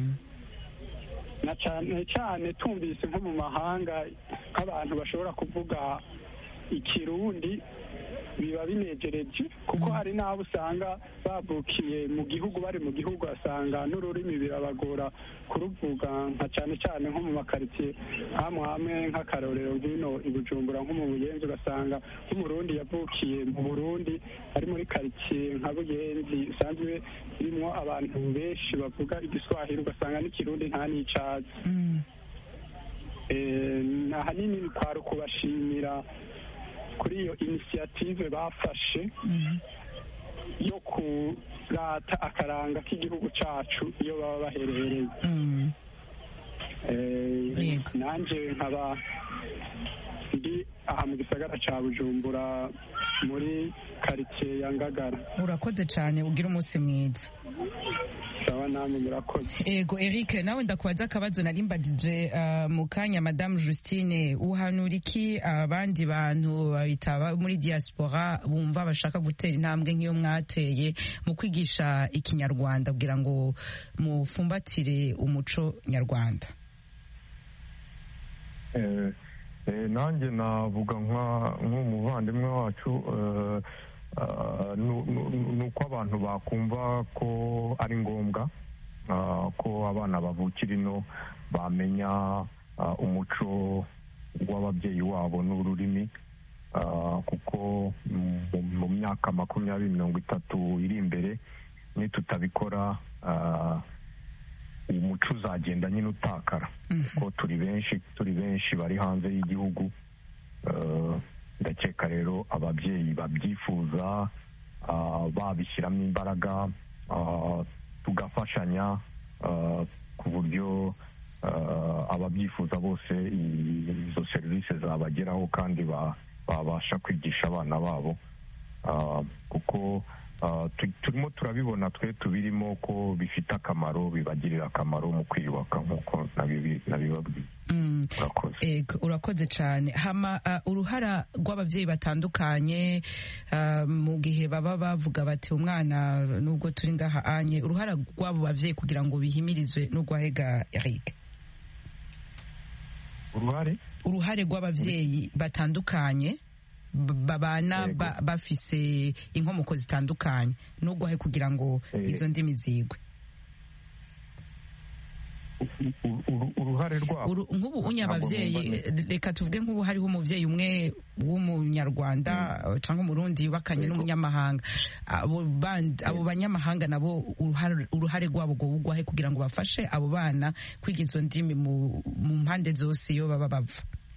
Na cyane cyane tumvise nko mu mahanga nk'abantu bashobora kuvuga ikirundi, biba binejereje, kuko hari n'abo usanga bavukiye mu gihugu, bari mu gihugu asanga n'ururimi birabagora kuruvuga, nka cyane cyane nko mu makaritsiye hamwe hamwe nk'akarorero ngino i Bujumbura nko mu Buyenzi, ugasanga nk'umurundi yavukiye mu Burundi ari muri karitsiye nka Buyenzi usanzwe irimo abantu benshi bavuga igiswahili, ugasanga n'ikirundi nta n'icazi. eh ahanini kwari kubashimira kuri iyo initiative bafashe. yo kurata akaranga k'igihugu cyacu iyo baba baherereye. nanjye nkaba ndi aha mu gisagara cya Bujumbura muri karitsiye ya Ngagara. Urakoze cyane, ugira umunsi mwiza. Sawa namwe murakoze. Ego Eric, nawe ndakubaza akabazo nari mbajije uh, mu kanya Madame Justine, uhanura iki abandi bantu babitaba muri diaspora bumva bashaka gutera intambwe nk'iyo mwateye mu kwigisha ikinyarwanda kugira ngo mufumbatire umuco nyarwanda? eh eh nanjye navuga nk'umuvandimwe wacu eh nuko abantu bakumva ko ari ngombwa ko abana bavukira ino bamenya umuco w'ababyeyi wabo n'ururimi, kuko mu myaka makumyabiri mirongo itatu iri imbere nitutabikora umuco uzagenda nyine utakara, kuko turi benshi turi benshi bari hanze y'igihugu. Ndakeka rero ababyeyi babyifuza babishyiramo imbaraga, tugafashanya ku buryo ababyifuza bose izo serivisi zabageraho kandi babasha kwigisha abana babo, kuko turimo turabibona twe tubirimo ko bifite akamaro, bibagirira akamaro mu kwiyubaka nk'uko nabibabwiye. Ego urakoze cyane. Hama uh, uruhara rw'ababyeyi batandukanye uh, mu gihe baba bavuga bati umwana nubwo turi ngaha anye, uruhara rw'abo bavyeyi kugira ngo bihimirizwe n'urwahega Eric? Uruhare uruhare rw'abavyeyi batandukanye babana ba, bafise inkomoko zitandukanye n'urwahe kugira ngo izo ndimi zigwe. Uruhare rwabo nk'ubu unya abavyeyi, reka tuvuge nk'ubu hariho umuvyeyi umwe w'umunyarwanda cyangwa umurundi yubakanye n'umunyamahanga, abo abo banyamahanga nabo uruhare rwabo rwo bugwahe kugira ngo bafashe abo bana kwiga izo ndimi mu mpande zose iyo baba bava?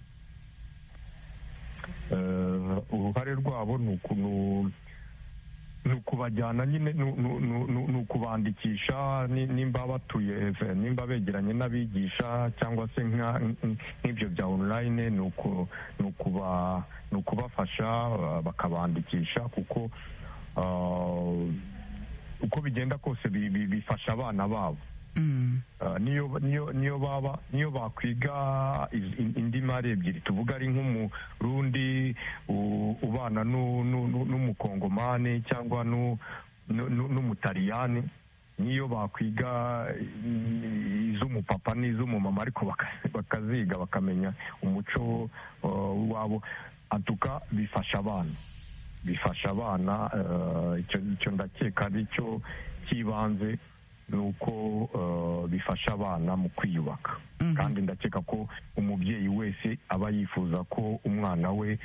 Uruhare rwabo ni ukuntu ni ukubajyana nyine ni ukubandikisha, nimba batuye nimba begeranye n'abigisha cyangwa se nk'ibyo bya online, ni ukubafasha bakabandikisha, kuko uko bigenda kose bifasha abana babo. niyo baba niyo bakwiga indimi ebyiri, tuvuga ari nk'umurundi ubana n'umukongomani cyangwa n'umutaliyani, niyo bakwiga iz'umupapa n'iz'umumama ariko bakaziga bakamenya umuco wabo, atuka bifasha abana bifasha abana icyo ndakeka ari cyo cy'ibanze, nuko uh, bifasha abana mu kwiyubaka. Mm-hmm. Kandi ndakeka ko umubyeyi wese aba yifuza ko umwana we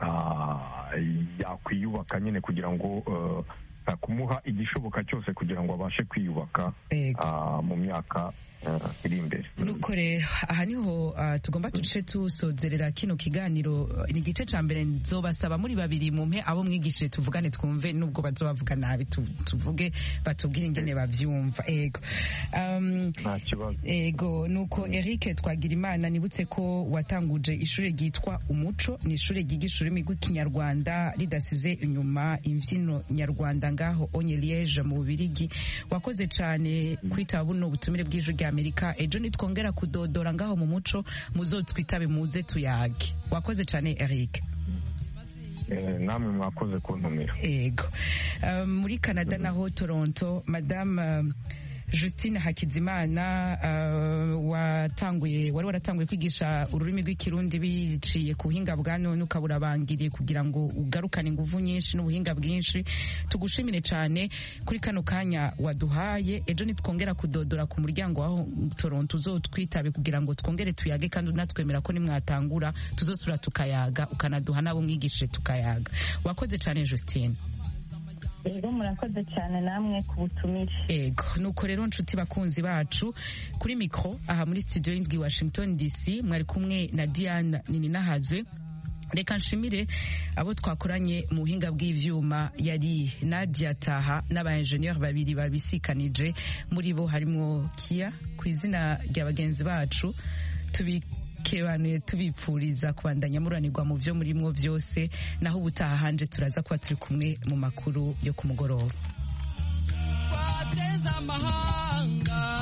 uh, yakwiyubaka nyine kugira ngo uh, kumuha igishoboka cyose kugira ngo abashe kwiyubaka uh, mu myaka iri imbere. Nuko rero aha niho uh, tugomba tuce tusozerera kino kiganiro. Ni igice ca mbere, nzobasaba muri babiri mumpe abo mwigishije tuvugane twumve, nubwo bazobavuga nabi tuvuge batubwire ingene bavyumva. Ego um, ego nuko Eric Twagirimana, nibutse ko watanguje ishure ryitwa Umuco, ni ishure ryigisha ururimi rw'ikinyarwanda ridasize inyuma imvyino nyarwanda ngaho onye Liege mu Bubirigi. Wakoze cane kwitaba buno butumire bw'ijwi rya Amerika. Ejo nitwongera kudodora ngaho mu muco muzotwitabe muze tuyage. Wakoze cyane Eric. Eh, namwe mwakoze kuntumira. Ego uh, muri Canada mm-hmm. naho Toronto, Madame uh, Justine Hakizimana uh, watanguye wari waratanguye kwigisha ururimi rw'ikirundi biciye ku buhinga bwa none, ukaburabangiriye kugira ngo ugarukane inguvu nyinshi n'ubuhinga bwinshi. Tugushimire cyane kuri kano kanya waduhaye. Ejo nitwongera kudodora ku muryango waho Toronto uzotwitabe kugira ngo twongere tuyage, kandi natwemera ko nimwatangura tuzosubira tukayaga, ukanaduha nabo mwigishije tukayaga. Wakoze cyane Justine. Ego murakoze cyane namwe ku butumire. Ego nuko rero nshuti bakunzi bacu, kuri mikro aha muri studio y'indwi Washington D C mwari kumwe na Diane Nini Nahazwe. reka nshimire abo twakoranye mu buhinga bw'ivyuma yari Nadia Taha n'abaenjeniyeri babiri babisikanije muri bo harimo Kia ku izina rya bagenzi bacu tubikebanuye tubipfuriza kubandanya muranirwa mu vyo murimwo vyose naho ubutaha hanje turaza kuba turi kumwe mu makuru yo ku mugoroba.